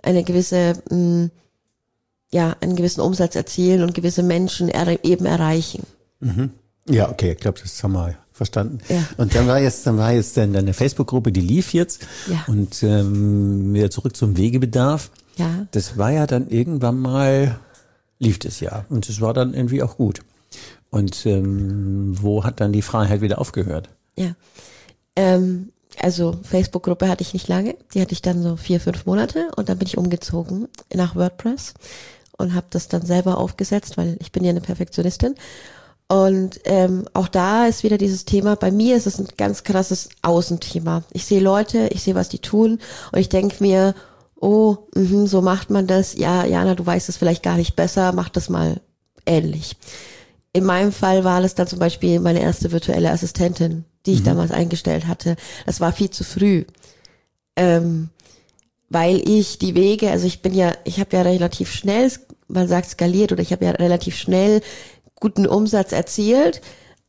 Umsatz erzielen und gewisse Menschen eben erreichen. Mhm. Ja, okay, ich glaube, das haben wir verstanden. Ja. Und dann war jetzt dann eine Facebook-Gruppe, die lief jetzt. Ja. Und wieder zurück zum Wegebedarf. Ja. Das war ja dann irgendwann mal, lief das ja. Und es war dann irgendwie auch gut. Und wo hat dann die Freiheit wieder aufgehört? Ja. Also Facebook-Gruppe hatte ich nicht lange. Die hatte ich dann so 4-5 Monate und dann bin ich umgezogen nach WordPress und habe das dann selber aufgesetzt, weil ich bin ja eine Perfektionistin. Und auch da ist wieder dieses Thema, bei mir ist es ein ganz krasses Außenthema. Ich sehe Leute, ich sehe, was die tun und ich denke mir, so macht man das. Ja, Jana, du weißt es vielleicht gar nicht besser, mach das mal ähnlich. In meinem Fall war das dann zum Beispiel meine erste virtuelle Assistentin, die ich damals eingestellt hatte. Das war viel zu früh, weil ich die Wege, also ich habe ja relativ schnell, man sagt skaliert, oder ich habe ja relativ schnell guten Umsatz erzielt,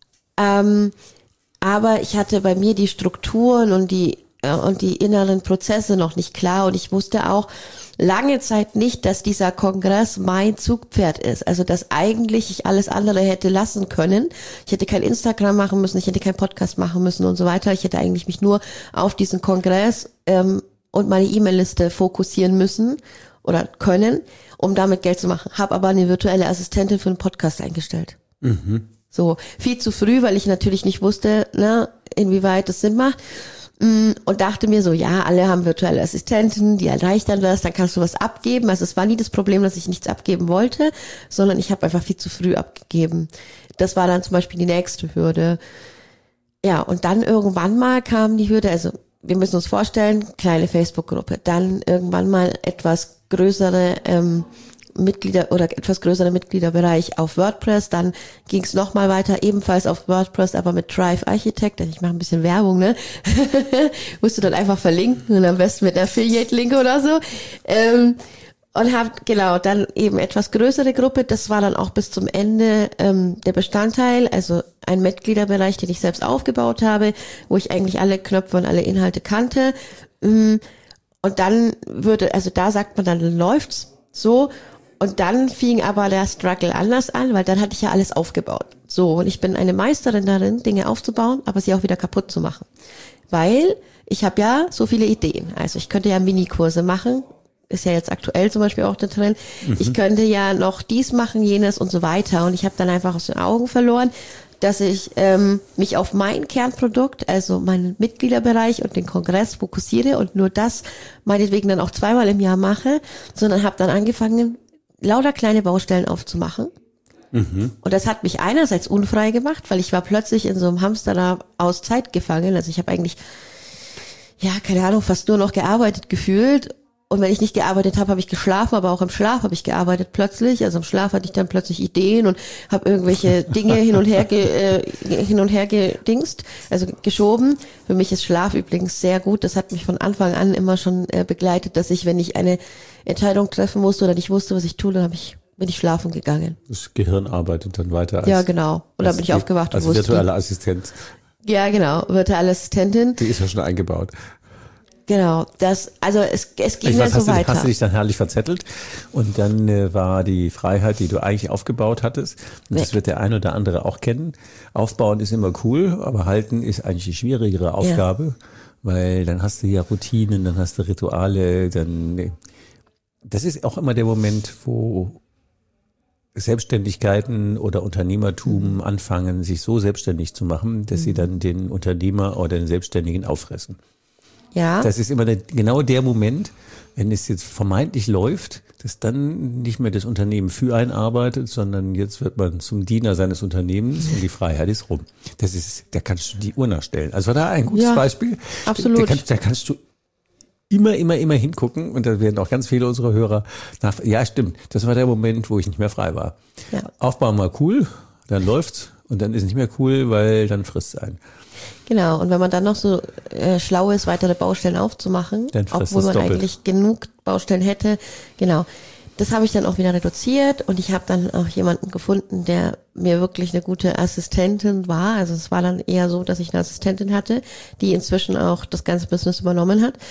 aber ich hatte bei mir die Strukturen und die inneren Prozesse noch nicht klar und ich wusste auch lange Zeit nicht, dass dieser Kongress mein Zugpferd ist. Also dass eigentlich ich alles andere hätte lassen können. Ich hätte kein Instagram machen müssen, ich hätte keinen Podcast machen müssen und so weiter. Ich hätte eigentlich mich nur auf diesen Kongress und meine E-Mail-Liste fokussieren müssen oder können, um damit Geld zu machen. Habe aber eine virtuelle Assistentin für einen Podcast eingestellt. Mhm. So, viel zu früh, weil ich natürlich nicht wusste, inwieweit das Sinn macht. Und dachte mir so, ja, alle haben virtuelle Assistenten, die erleichtern das, dann kannst du was abgeben. Also es war nie das Problem, dass ich nichts abgeben wollte, sondern ich habe einfach viel zu früh abgegeben. Das war dann zum Beispiel die nächste Hürde. Ja, und dann irgendwann mal kam die Hürde, also wir müssen uns vorstellen, kleine Facebook-Gruppe, dann irgendwann mal etwas größere Mitglieder oder etwas größerer Mitgliederbereich auf WordPress, dann ging es nochmal weiter, ebenfalls auf WordPress, aber mit Drive Architect, ich mache ein bisschen Werbung, ne? Musst du dann einfach verlinken und am besten mit Affiliate-Link oder so. Und habe dann eben etwas größere Gruppe, das war dann auch bis zum Ende der Bestandteil, also ein Mitgliederbereich, den ich selbst aufgebaut habe, wo ich eigentlich alle Knöpfe und alle Inhalte kannte. Und dann da sagt man, dann läuft's so. Und dann fing aber der Struggle anders an, weil dann hatte ich ja alles aufgebaut. So, und ich bin eine Meisterin darin, Dinge aufzubauen, aber sie auch wieder kaputt zu machen. Weil ich habe ja so viele Ideen. Also ich könnte ja Minikurse machen, ist ja jetzt aktuell zum Beispiel auch der Trend. Ich könnte ja noch dies machen, jenes und so weiter. Und ich habe dann einfach aus den Augen verloren, dass ich mich auf mein Kernprodukt, also meinen Mitgliederbereich und den Kongress fokussiere und nur das meinetwegen dann auch 2-mal im Jahr mache, sondern habe dann angefangen, lauter kleine Baustellen aufzumachen. Und das hat mich einerseits unfrei gemacht, weil ich war plötzlich in so einem Hamsterrad aus Zeit gefangen. Also ich habe eigentlich, keine Ahnung, fast nur noch gearbeitet gefühlt. Und wenn ich nicht gearbeitet habe, habe ich geschlafen, aber auch im Schlaf habe ich gearbeitet plötzlich. Also im Schlaf hatte ich dann plötzlich Ideen und habe irgendwelche Dinge hin und her gedingst, also geschoben. Für mich ist Schlaf übrigens sehr gut. Das hat mich von Anfang an immer schon begleitet, dass ich, wenn ich eine Entscheidung treffen musste oder nicht wusste, was ich tue, dann bin ich schlafen gegangen. Das Gehirn arbeitet dann weiter. Ja, genau. Und dann bin ich aufgewacht und wusste. Also virtuelle Assistent. Ja, genau. Virtuelle Assistentin. Die ist ja schon eingebaut. Genau, es ging dann so weiter. Hast du dich dann herrlich verzettelt und dann war die Freiheit, die du eigentlich aufgebaut hattest, und das wird der ein oder andere auch kennen. Aufbauen ist immer cool, aber halten ist eigentlich die schwierigere Aufgabe, weil dann hast du ja Routinen, dann hast du Rituale, das ist auch immer der Moment, wo Selbstständigkeiten oder Unternehmertum anfangen, sich so selbstständig zu machen, dass sie dann den Unternehmer oder den Selbstständigen auffressen. Ja. Das ist immer genau der Moment, wenn es jetzt vermeintlich läuft, dass dann nicht mehr das Unternehmen für einen arbeitet, sondern jetzt wird man zum Diener seines Unternehmens und die Freiheit ist rum. Da kannst du die Uhr nachstellen. Also war da ein gutes Beispiel. Absolut. Da kannst du immer hingucken und da werden auch ganz viele unserer Hörer ja, stimmt. Das war der Moment, wo ich nicht mehr frei war. Ja. Aufbau mal cool, dann läuft's und dann ist es nicht mehr cool, weil dann frisst es einen. Genau, und wenn man dann noch so schlau ist, weitere Baustellen aufzumachen, obwohl man eigentlich genug Baustellen hätte, genau, das habe ich dann auch wieder reduziert und ich habe dann auch jemanden gefunden, der mir wirklich eine gute Assistentin war. Also es war dann eher so, dass ich eine Assistentin hatte, die inzwischen auch das ganze Business übernommen hat.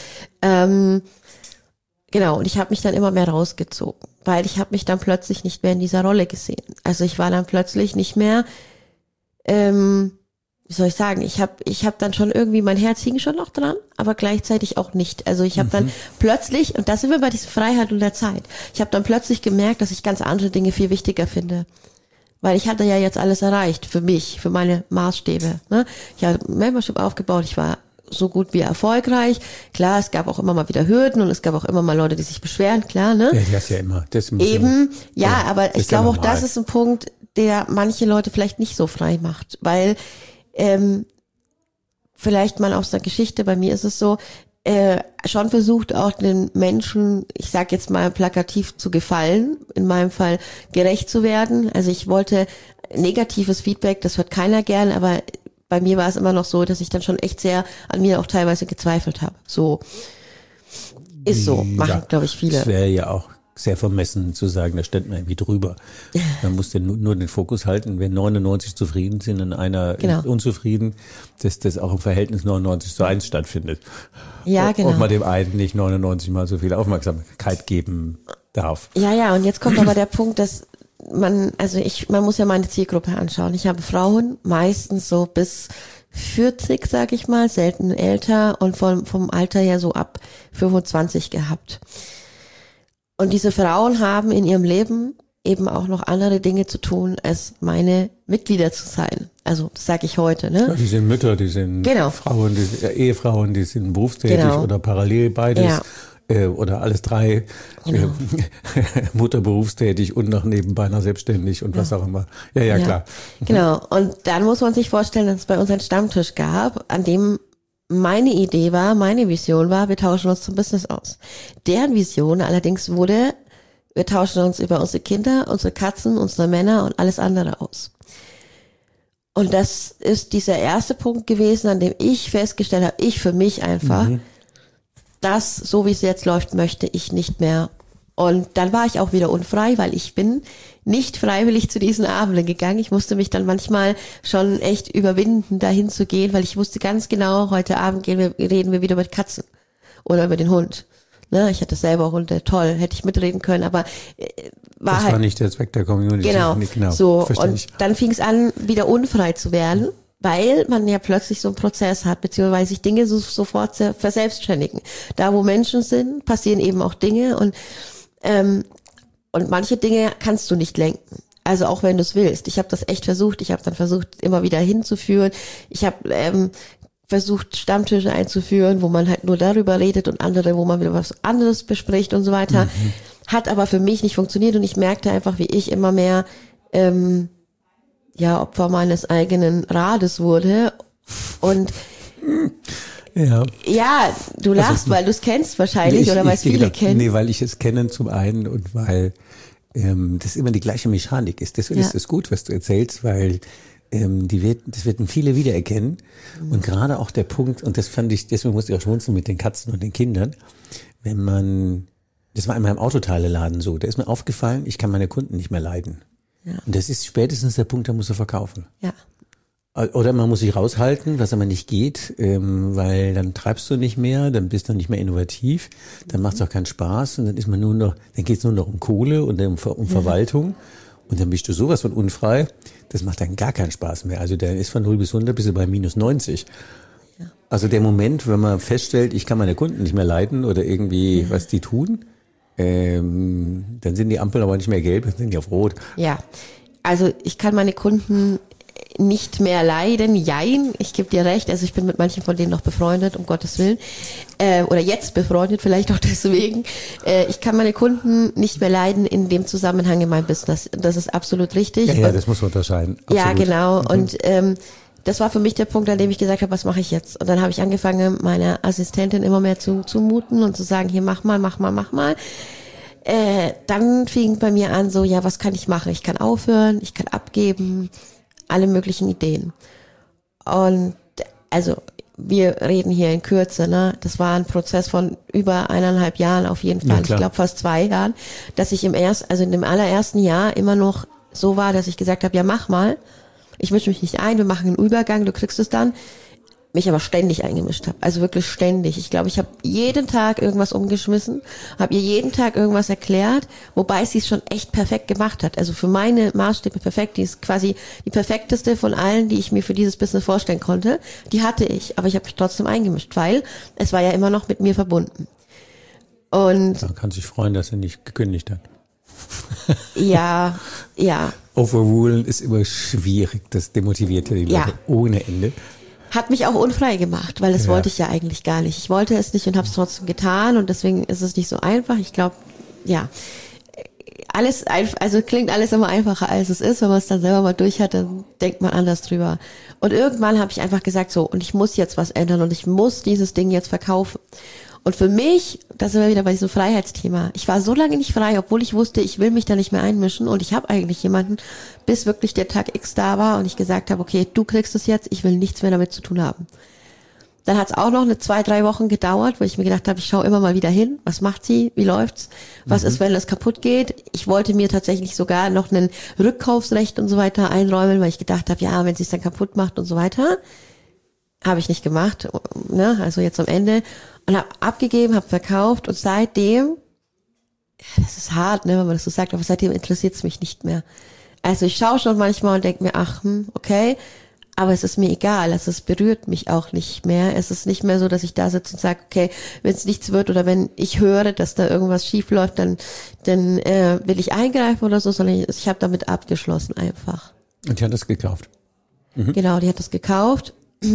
Genau, und ich habe mich dann immer mehr rausgezogen, weil ich habe mich dann plötzlich nicht mehr in dieser Rolle gesehen. Also ich war dann plötzlich nicht mehr wie soll ich sagen, ich hab dann schon irgendwie, mein Herz hing schon noch dran, aber gleichzeitig auch nicht. Also ich habe dann plötzlich, und da sind wir bei dieser Freiheit und der Zeit, ich habe dann plötzlich gemerkt, dass ich ganz andere Dinge viel wichtiger finde. Weil ich hatte ja jetzt alles erreicht für mich, für meine Maßstäbe. Ne? Ich habe Membership aufgebaut, ich war so gut wie erfolgreich. Klar, es gab auch immer mal wieder Hürden und es gab auch immer mal Leute, die sich beschweren, klar, ne? Ja, das ja immer. Das muss eben, ja, ja, aber ich glaube auch, das ist ein Punkt, der manche Leute vielleicht nicht so frei macht, weil vielleicht mal aus der Geschichte, bei mir ist es so, schon versucht auch den Menschen, ich sag jetzt mal plakativ zu gefallen, in meinem Fall gerecht zu werden. Also ich wollte negatives Feedback, das hört keiner gern, aber bei mir war es immer noch so, dass ich dann schon echt sehr an mir auch teilweise gezweifelt habe. So ist so, machen glaube ich viele. Das wäre ja auch sehr vermessen zu sagen, da steht man irgendwie drüber. Man muss nur den Fokus halten, wenn 99 zufrieden sind und einer ist unzufrieden, dass das auch im Verhältnis 99:1 stattfindet. Ja, genau. Und man dem einen nicht 99 mal so viel Aufmerksamkeit geben darf. Ja, und jetzt kommt aber der Punkt, dass man muss ja meine Zielgruppe anschauen. Ich habe Frauen, meistens so bis 40, sag ich mal, selten älter und vom Alter her so ab 25 gehabt. Und diese Frauen haben in ihrem Leben eben auch noch andere Dinge zu tun, als meine Mitglieder zu sein. Also, das sage ich heute, ne? Ja, die sind Mütter, die sind Frauen, die sind Ehefrauen, die sind berufstätig oder parallel beides. Oder alles drei, Mutter berufstätig und noch nebenbei noch selbstständig und was auch immer. Ja, klar. Genau. Und dann muss man sich vorstellen, dass es bei uns einen Stammtisch gab, an dem meine Idee war, meine Vision war, wir tauschen uns zum Business aus. Deren Vision allerdings wurde, wir tauschen uns über unsere Kinder, unsere Katzen, unsere Männer und alles andere aus. Und das ist dieser erste Punkt gewesen, an dem ich festgestellt habe, ich für mich einfach, das, so wie es jetzt läuft, möchte ich nicht mehr. Und dann war ich auch wieder unfrei, weil ich bin nicht freiwillig zu diesen Abenden gegangen. Ich musste mich dann manchmal schon echt überwinden, dahin zu gehen, weil ich wusste ganz genau, heute Abend reden wir wieder über Katzen oder über den Hund. Ne, ich hatte selber Hunde, toll, hätte ich mitreden können, aber das war nicht der Zweck der Community. Genau. So, und dann fing es an, wieder unfrei zu werden, weil man ja plötzlich so einen Prozess hat, beziehungsweise sich Dinge sofort verselbstständigen. Da, wo Menschen sind, passieren eben auch Dinge und manche Dinge kannst du nicht lenken. Also auch wenn du es willst. Ich habe das echt versucht. Ich habe dann versucht, immer wieder hinzuführen. Ich habe versucht, Stammtische einzuführen, wo man halt nur darüber redet und andere, wo man wieder was anderes bespricht und so weiter. Hat aber für mich nicht funktioniert und ich merkte einfach, wie ich immer mehr Opfer meines eigenen Rades wurde. Und ja, du lachst, weil du es kennst wahrscheinlich oder weil es viele kennen. Nee, weil ich es kenne zum einen und weil das immer die gleiche Mechanik ist. Deswegen ist es gut, was du erzählst, weil das werden viele wiedererkennen. Und gerade auch der Punkt, und das fand ich, deswegen musste ich auch schmunzeln mit den Katzen und den Kindern, das war in meinem Autoteileladen so, da ist mir aufgefallen, ich kann meine Kunden nicht mehr leiden. Ja. Und das ist spätestens der Punkt, da muss er verkaufen. Ja. Oder man muss sich raushalten, was aber nicht geht, weil dann treibst du nicht mehr, dann bist du nicht mehr innovativ, dann macht es auch keinen Spaß und dann ist man dann geht es nur noch um Kohle und um Verwaltung und dann bist du sowas von unfrei, das macht dann gar keinen Spaß mehr. Also der ist von 0 bis 100 bis bei minus 90. Ja. Also der Moment, wenn man feststellt, ich kann meine Kunden nicht mehr leiden oder irgendwie was die tun, dann sind die Ampeln aber nicht mehr gelb, dann sind die auf rot. Ja, also ich kann meine Kunden nicht mehr leiden, jein, ich gebe dir recht, also ich bin mit manchen von denen noch befreundet, um Gottes Willen, oder jetzt befreundet, vielleicht auch deswegen. Ich kann meine Kunden nicht mehr leiden in dem Zusammenhang in meinem Business, das ist absolut richtig. Ja, das muss man unterscheiden. Absolut. Ja, genau, und das war für mich der Punkt, an dem ich gesagt habe, was mache ich jetzt? Und dann habe ich angefangen, meiner Assistentin immer mehr zumuten und zu sagen, hier mach mal. Dann fing bei mir an so, ja, was kann ich machen? Ich kann aufhören, ich kann abgeben, alle möglichen Ideen. Und also wir reden hier in Kürze, ne? Das war ein Prozess von über 1,5 Jahren auf jeden Fall. Ja, ich glaube fast 2 Jahren, dass ich in dem allerersten Jahr immer noch so war, dass ich gesagt habe, ja, mach mal. Ich mische mich nicht ein, wir machen einen Übergang, du kriegst es dann. mich aber ständig eingemischt habe. Also wirklich ständig. Ich glaube, ich habe jeden Tag irgendwas umgeschmissen, habe ihr jeden Tag irgendwas erklärt, wobei sie es schon echt perfekt gemacht hat. Also für meine Maßstäbe perfekt. Die ist quasi die perfekteste von allen, die ich mir für dieses Business vorstellen konnte. Die hatte ich, aber ich habe mich trotzdem eingemischt, weil es war ja immer noch mit mir verbunden. Und man kann sich freuen, dass er nicht gekündigt hat. ja. Overrulen ist immer schwierig. Das demotiviert ja die Leute ohne Ende. Hat mich auch unfrei gemacht, weil das wollte ich ja eigentlich gar nicht. Ich wollte es nicht und habe es trotzdem getan und deswegen ist es nicht so einfach. Ich glaube, klingt alles immer einfacher, als es ist. Wenn man es dann selber mal durch hat, dann denkt man anders drüber. Und irgendwann habe ich einfach gesagt, so, und ich muss jetzt was ändern und ich muss dieses Ding jetzt verkaufen. Und für mich, da sind wir wieder bei diesem Freiheitsthema. Ich war so lange nicht frei, obwohl ich wusste, ich will mich da nicht mehr einmischen. Und ich habe eigentlich jemanden, bis wirklich der Tag X da war und ich gesagt habe, okay, du kriegst es jetzt, ich will nichts mehr damit zu tun haben. Dann hat es auch noch 2-3 Wochen gedauert, wo ich mir gedacht habe, ich schaue immer mal wieder hin. Was macht sie? Wie läuft's? Was ist, wenn das kaputt geht? Ich wollte mir tatsächlich sogar noch ein Rückkaufsrecht und so weiter einräumen, weil ich gedacht habe, ja, wenn sie es dann kaputt macht und so weiter. Habe ich nicht gemacht, ne? Also jetzt am Ende. Und habe abgegeben, habe verkauft und seitdem, das ist hart, ne, wenn man das so sagt, aber seitdem interessiert es mich nicht mehr. Also ich schaue schon manchmal und denke mir, ach, okay, aber es ist mir egal, also es berührt mich auch nicht mehr. Es ist nicht mehr so, dass ich da sitze und sage, okay, wenn es nichts wird oder wenn ich höre, dass da irgendwas schief läuft, dann will ich eingreifen oder so, sondern ich habe damit abgeschlossen einfach. Und die hat das gekauft? Mhm. Genau, die hat das gekauft.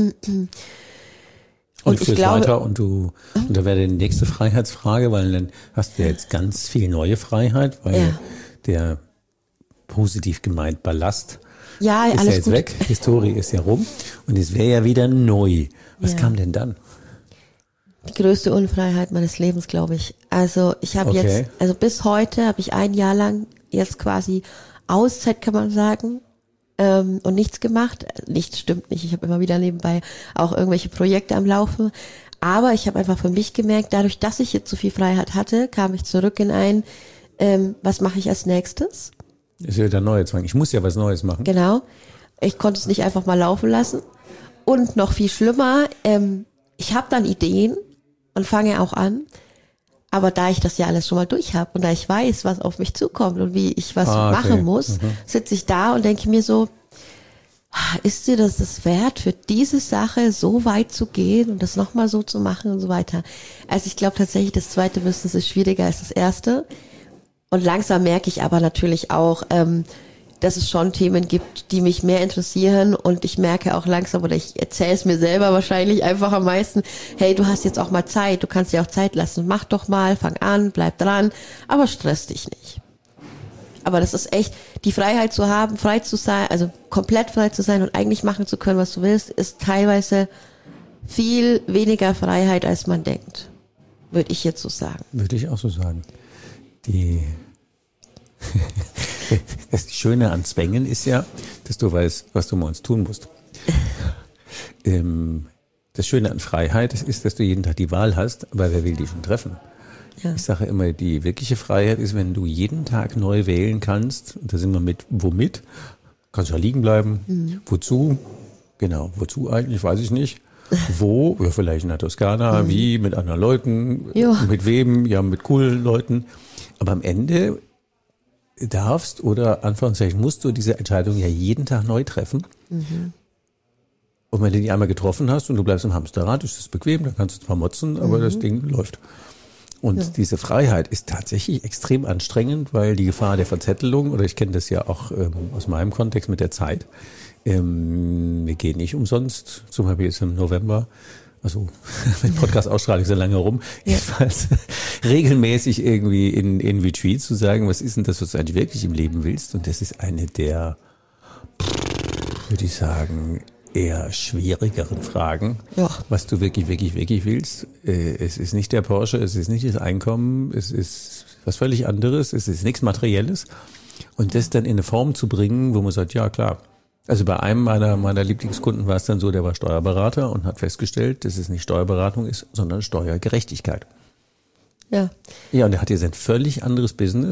Und ich glaube, weiter und da wäre die nächste Freiheitsfrage, weil dann hast du ja jetzt ganz viel neue Freiheit, weil der positiv gemeint Ballast ist ja jetzt weg, Historie ist ja rum und es wäre ja wieder neu. Was kam denn dann? Die größte Unfreiheit meines Lebens, glaube ich. Also ich habe jetzt, also bis heute habe ich ein Jahr lang jetzt quasi Auszeit, kann man sagen. Und nichts gemacht. Nichts stimmt nicht. Ich habe immer wieder nebenbei auch irgendwelche Projekte am Laufen. Aber ich habe einfach für mich gemerkt, dadurch, dass ich jetzt so viel Freiheit hatte, kam ich zurück in was mache ich als nächstes? Ist ja der neue Zwang. Ich muss ja was Neues machen. Genau. Ich konnte es nicht einfach mal laufen lassen. Und noch viel schlimmer, ich habe dann Ideen und fange auch an. Aber da ich das ja alles schon mal durch habe und da ich weiß, was auf mich zukommt und wie ich was machen muss, sitze ich da und denke mir so, ist dir das wert, für diese Sache so weit zu gehen und das nochmal so zu machen und so weiter. Also ich glaube tatsächlich, das zweite Business ist schwieriger als das erste. Und langsam merke ich aber natürlich auch, dass es schon Themen gibt, die mich mehr interessieren und ich merke auch langsam, oder ich erzähle es mir selber wahrscheinlich einfach am meisten, hey, du hast jetzt auch mal Zeit, du kannst dir auch Zeit lassen, mach doch mal, fang an, bleib dran, aber stress dich nicht. Aber das ist echt, die Freiheit zu haben, frei zu sein, also komplett frei zu sein und eigentlich machen zu können, was du willst, ist teilweise viel weniger Freiheit, als man denkt. Würde ich jetzt so sagen. Würde ich auch so sagen. Das Schöne an Zwängen ist ja, dass du weißt, was du morgens tun musst. Das Schöne an Freiheit ist, dass du jeden Tag die Wahl hast, aber wer will die schon treffen? Ja. Ich sage immer, die wirkliche Freiheit ist, wenn du jeden Tag neu wählen kannst, und da sind wir mit, womit? Kannst ja liegen bleiben. Mhm. Wozu? Genau, wozu eigentlich, weiß ich nicht. Wo? Ja, vielleicht in der Toskana, wie, mit anderen Leuten, mit wem? Ja, mit coolen Leuten. Aber am Ende darfst oder Anführungszeichen musst du diese Entscheidung ja jeden Tag neu treffen. Mhm. Und wenn du die einmal getroffen hast und du bleibst im Hamsterrad, ist das bequem, dann kannst du zwar motzen, aber das Ding läuft. Und diese Freiheit ist tatsächlich extrem anstrengend, weil die Gefahr der Verzettelung, oder ich kenne das ja auch aus meinem Kontext mit der Zeit, wir gehen nicht umsonst, zum Beispiel jetzt im November, also wenn Podcast-Ausstrahlung ist ja lange rum, jedenfalls regelmäßig irgendwie in Retreats zu sagen, was ist denn das, was du eigentlich wirklich im Leben willst? Und das ist eine der, würde ich sagen, eher schwierigeren Fragen, was du wirklich willst. Es ist nicht der Porsche, es ist nicht das Einkommen, es ist was völlig anderes, es ist nichts Materielles. Und das dann in eine Form zu bringen, wo man sagt, ja klar. Also bei einem meiner Lieblingskunden war es dann so, der war Steuerberater und hat festgestellt, dass es nicht Steuerberatung ist, sondern Steuergerechtigkeit. Ja. Ja, und er hat jetzt ein völlig anderes Business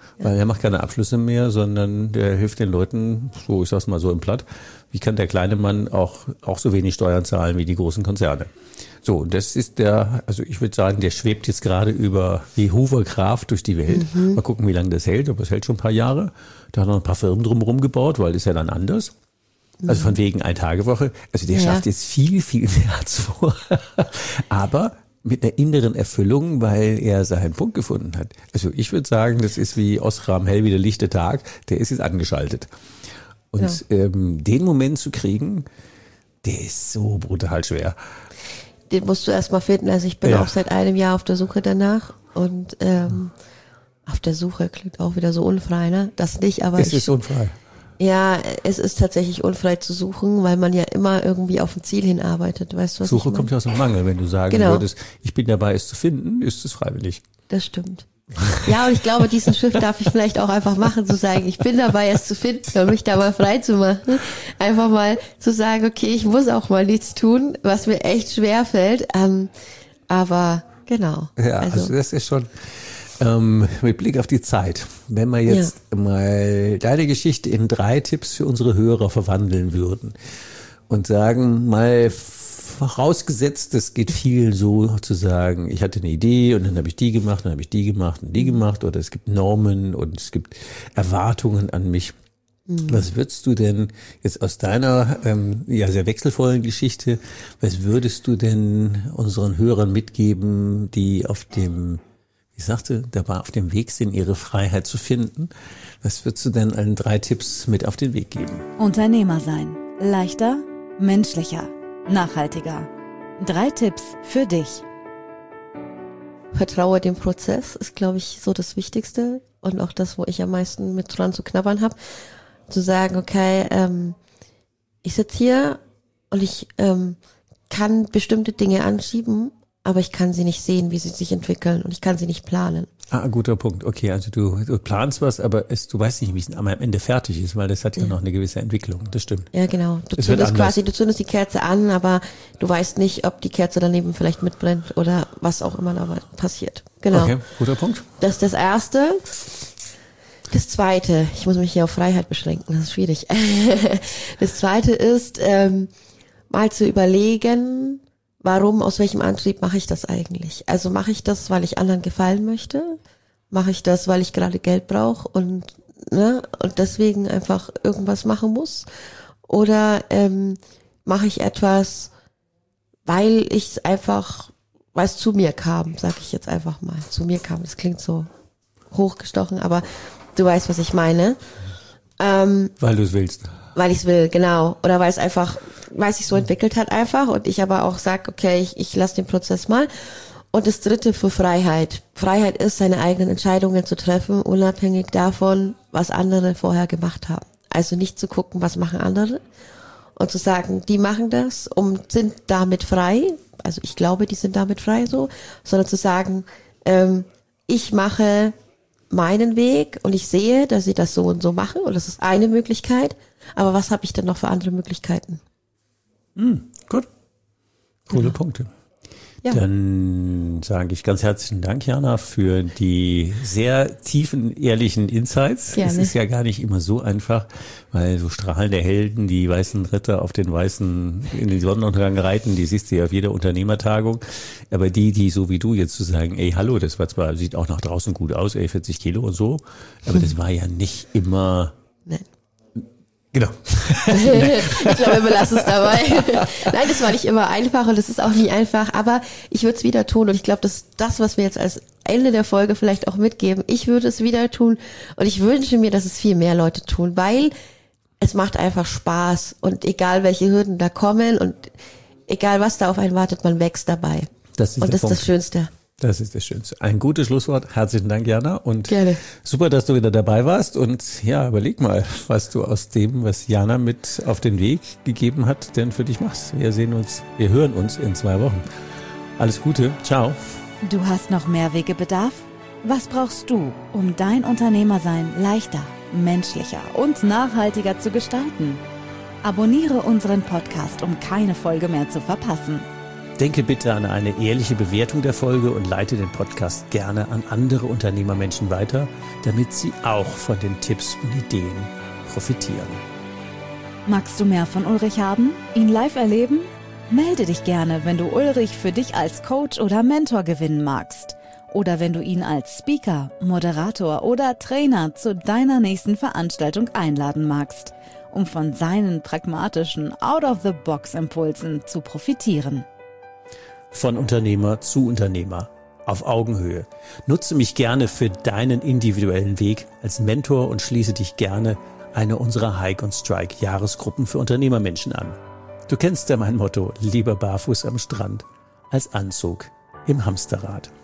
Weil er macht keine Abschlüsse mehr, sondern der hilft den Leuten, so ich sag's mal so im Platt, wie kann der kleine Mann auch so wenig Steuern zahlen wie die großen Konzerne. So, und das ist also ich würde sagen, der schwebt jetzt gerade über wie Hovercraft durch die Welt. Mal gucken, wie lange das hält, aber es hält schon ein paar Jahre. Da hat er noch ein paar Firmen drumherum gebaut, weil das ist ja dann anders. Also von wegen Ein-Tage-Woche. Also der schafft jetzt viel, viel mehr als vorher. Aber mit einer inneren Erfüllung, weil er seinen Punkt gefunden hat. Also ich würde sagen, das ist wie Osram hell wie der lichte Tag, der ist jetzt angeschaltet. Und den Moment zu kriegen, der ist so brutal schwer. Den musst du erstmal finden. Also ich bin auch seit einem Jahr auf der Suche danach. Und auf der Suche klingt auch wieder so unfrei, ne? Das nicht, aber es ist unfrei. Ja, es ist tatsächlich unfrei zu suchen, weil man ja immer irgendwie auf ein Ziel hinarbeitet. Weißt du, was Suche ich meine? kommt ja aus dem Mangel. Wenn du sagen würdest, ich bin dabei, es zu finden, ist es freiwillig. Das stimmt. Ja, und ich glaube, diesen Schritt darf ich vielleicht auch einfach machen, zu sagen, ich bin dabei, es zu finden und mich da mal frei zu machen. Einfach mal zu sagen, okay, ich muss auch mal nichts tun, was mir echt schwer fällt. Aber genau. Ja, also das ist schon mit Blick auf die Zeit. Wenn wir jetzt mal deine Geschichte in 3 Tipps für unsere Hörer verwandeln würden und sagen, mal vorausgesetzt, es geht viel so zu sagen, ich hatte eine Idee und dann habe ich die gemacht, dann habe ich die gemacht und die gemacht, oder es gibt Normen und es gibt Erwartungen an mich. Was würdest du denn jetzt aus deiner sehr wechselvollen Geschichte, was würdest du denn unseren Hörern mitgeben, die auf dem dabei auf dem Weg sind, ihre Freiheit zu finden? Was würdest du denn allen 3 Tipps mit auf den Weg geben? Unternehmer sein. Leichter, menschlicher, nachhaltiger. 3 Tipps für dich. Vertraue dem Prozess ist, glaube ich, so das Wichtigste und auch das, wo ich am meisten mit dran zu knabbern habe. Zu sagen, okay, ich sitze hier und ich kann bestimmte Dinge anschieben, aber ich kann sie nicht sehen, wie sie sich entwickeln, und ich kann sie nicht planen. Guter Punkt. Okay, also du planst was, aber du weißt nicht, wie es am Ende fertig ist, weil das hat ja noch eine gewisse Entwicklung. Das stimmt. Ja, genau. Du zündest die Kerze an, aber du weißt nicht, ob die Kerze daneben vielleicht mitbrennt oder was auch immer da passiert. Genau. Okay, guter Punkt. Das ist das Erste. Das Zweite, ich muss mich hier auf Freiheit beschränken, das ist schwierig. Das Zweite ist, mal zu überlegen, warum, aus welchem Antrieb mache ich das eigentlich? Also mache ich das, weil ich anderen gefallen möchte? Mache ich das, weil ich gerade Geld brauche und deswegen einfach irgendwas machen muss? Oder mache ich etwas, weil es zu mir kam, sag ich jetzt einfach mal. Zu mir kam, das klingt so hochgestochen, aber du weißt, was ich meine. Weil du es willst. Weil ich es will, genau. Oder weil es sich so entwickelt hat einfach und ich aber auch sage, okay, ich lasse den Prozess mal. Und das Dritte für Freiheit. Freiheit ist, seine eigenen Entscheidungen zu treffen, unabhängig davon, was andere vorher gemacht haben. Also nicht zu gucken, was machen andere und zu sagen, die machen das und sind damit frei. Also ich glaube, die sind damit frei so. Sondern zu sagen, ich mache meinen Weg und ich sehe, dass sie das so und so machen und das ist eine Möglichkeit. Aber was habe ich denn noch für andere Möglichkeiten? Gut. Coole Punkte. Ja. Dann sage ich ganz herzlichen Dank, Jana, für die sehr tiefen, ehrlichen Insights. Gerne. Es ist ja gar nicht immer so einfach, weil so strahlende Helden, die weißen Ritter auf den weißen, in den Sonnenuntergang reiten, die siehst du ja auf jeder Unternehmertagung. Aber die so wie du jetzt zu sagen, ey, hallo, das war zwar, sieht auch nach draußen gut aus, 40 Kilo und so, aber das war ja nicht immer... Nee. Genau. Ich glaube, wir lassen es dabei. Nein, das war nicht immer einfach und es ist auch nie einfach, aber ich würde es wieder tun und ich glaube, das ist das, was wir jetzt als Ende der Folge vielleicht auch mitgeben. Ich würde es wieder tun und ich wünsche mir, dass es viel mehr Leute tun, weil es macht einfach Spaß und egal welche Hürden da kommen und egal was da auf einen wartet, man wächst dabei. Das ist das Schönste. Das ist das Schönste. Ein gutes Schlusswort. Herzlichen Dank, Jana. Und gerne. Super, dass du wieder dabei warst. Und ja, überleg mal, was du aus dem, was Jana mit auf den Weg gegeben hat, denn für dich machst. Wir hören uns in 2 Wochen. Alles Gute. Ciao. Du hast noch mehr Wegebedarf? Was brauchst du, um dein Unternehmersein leichter, menschlicher und nachhaltiger zu gestalten? Abonniere unseren Podcast, um keine Folge mehr zu verpassen. Denke bitte an eine ehrliche Bewertung der Folge und leite den Podcast gerne an andere Unternehmermenschen weiter, damit sie auch von den Tipps und Ideen profitieren. Magst du mehr von Ulrich haben? Ihn live erleben? Melde dich gerne, wenn du Ulrich für dich als Coach oder Mentor gewinnen magst. Oder wenn du ihn als Speaker, Moderator oder Trainer zu deiner nächsten Veranstaltung einladen magst, um von seinen pragmatischen Out-of-the-Box-Impulsen zu profitieren. Von Unternehmer zu Unternehmer, auf Augenhöhe. Nutze mich gerne für deinen individuellen Weg als Mentor und schließe dich gerne einer unserer Hike und Strike Jahresgruppen für Unternehmermenschen an. Du kennst ja mein Motto, lieber barfuß am Strand als Anzug im Hamsterrad.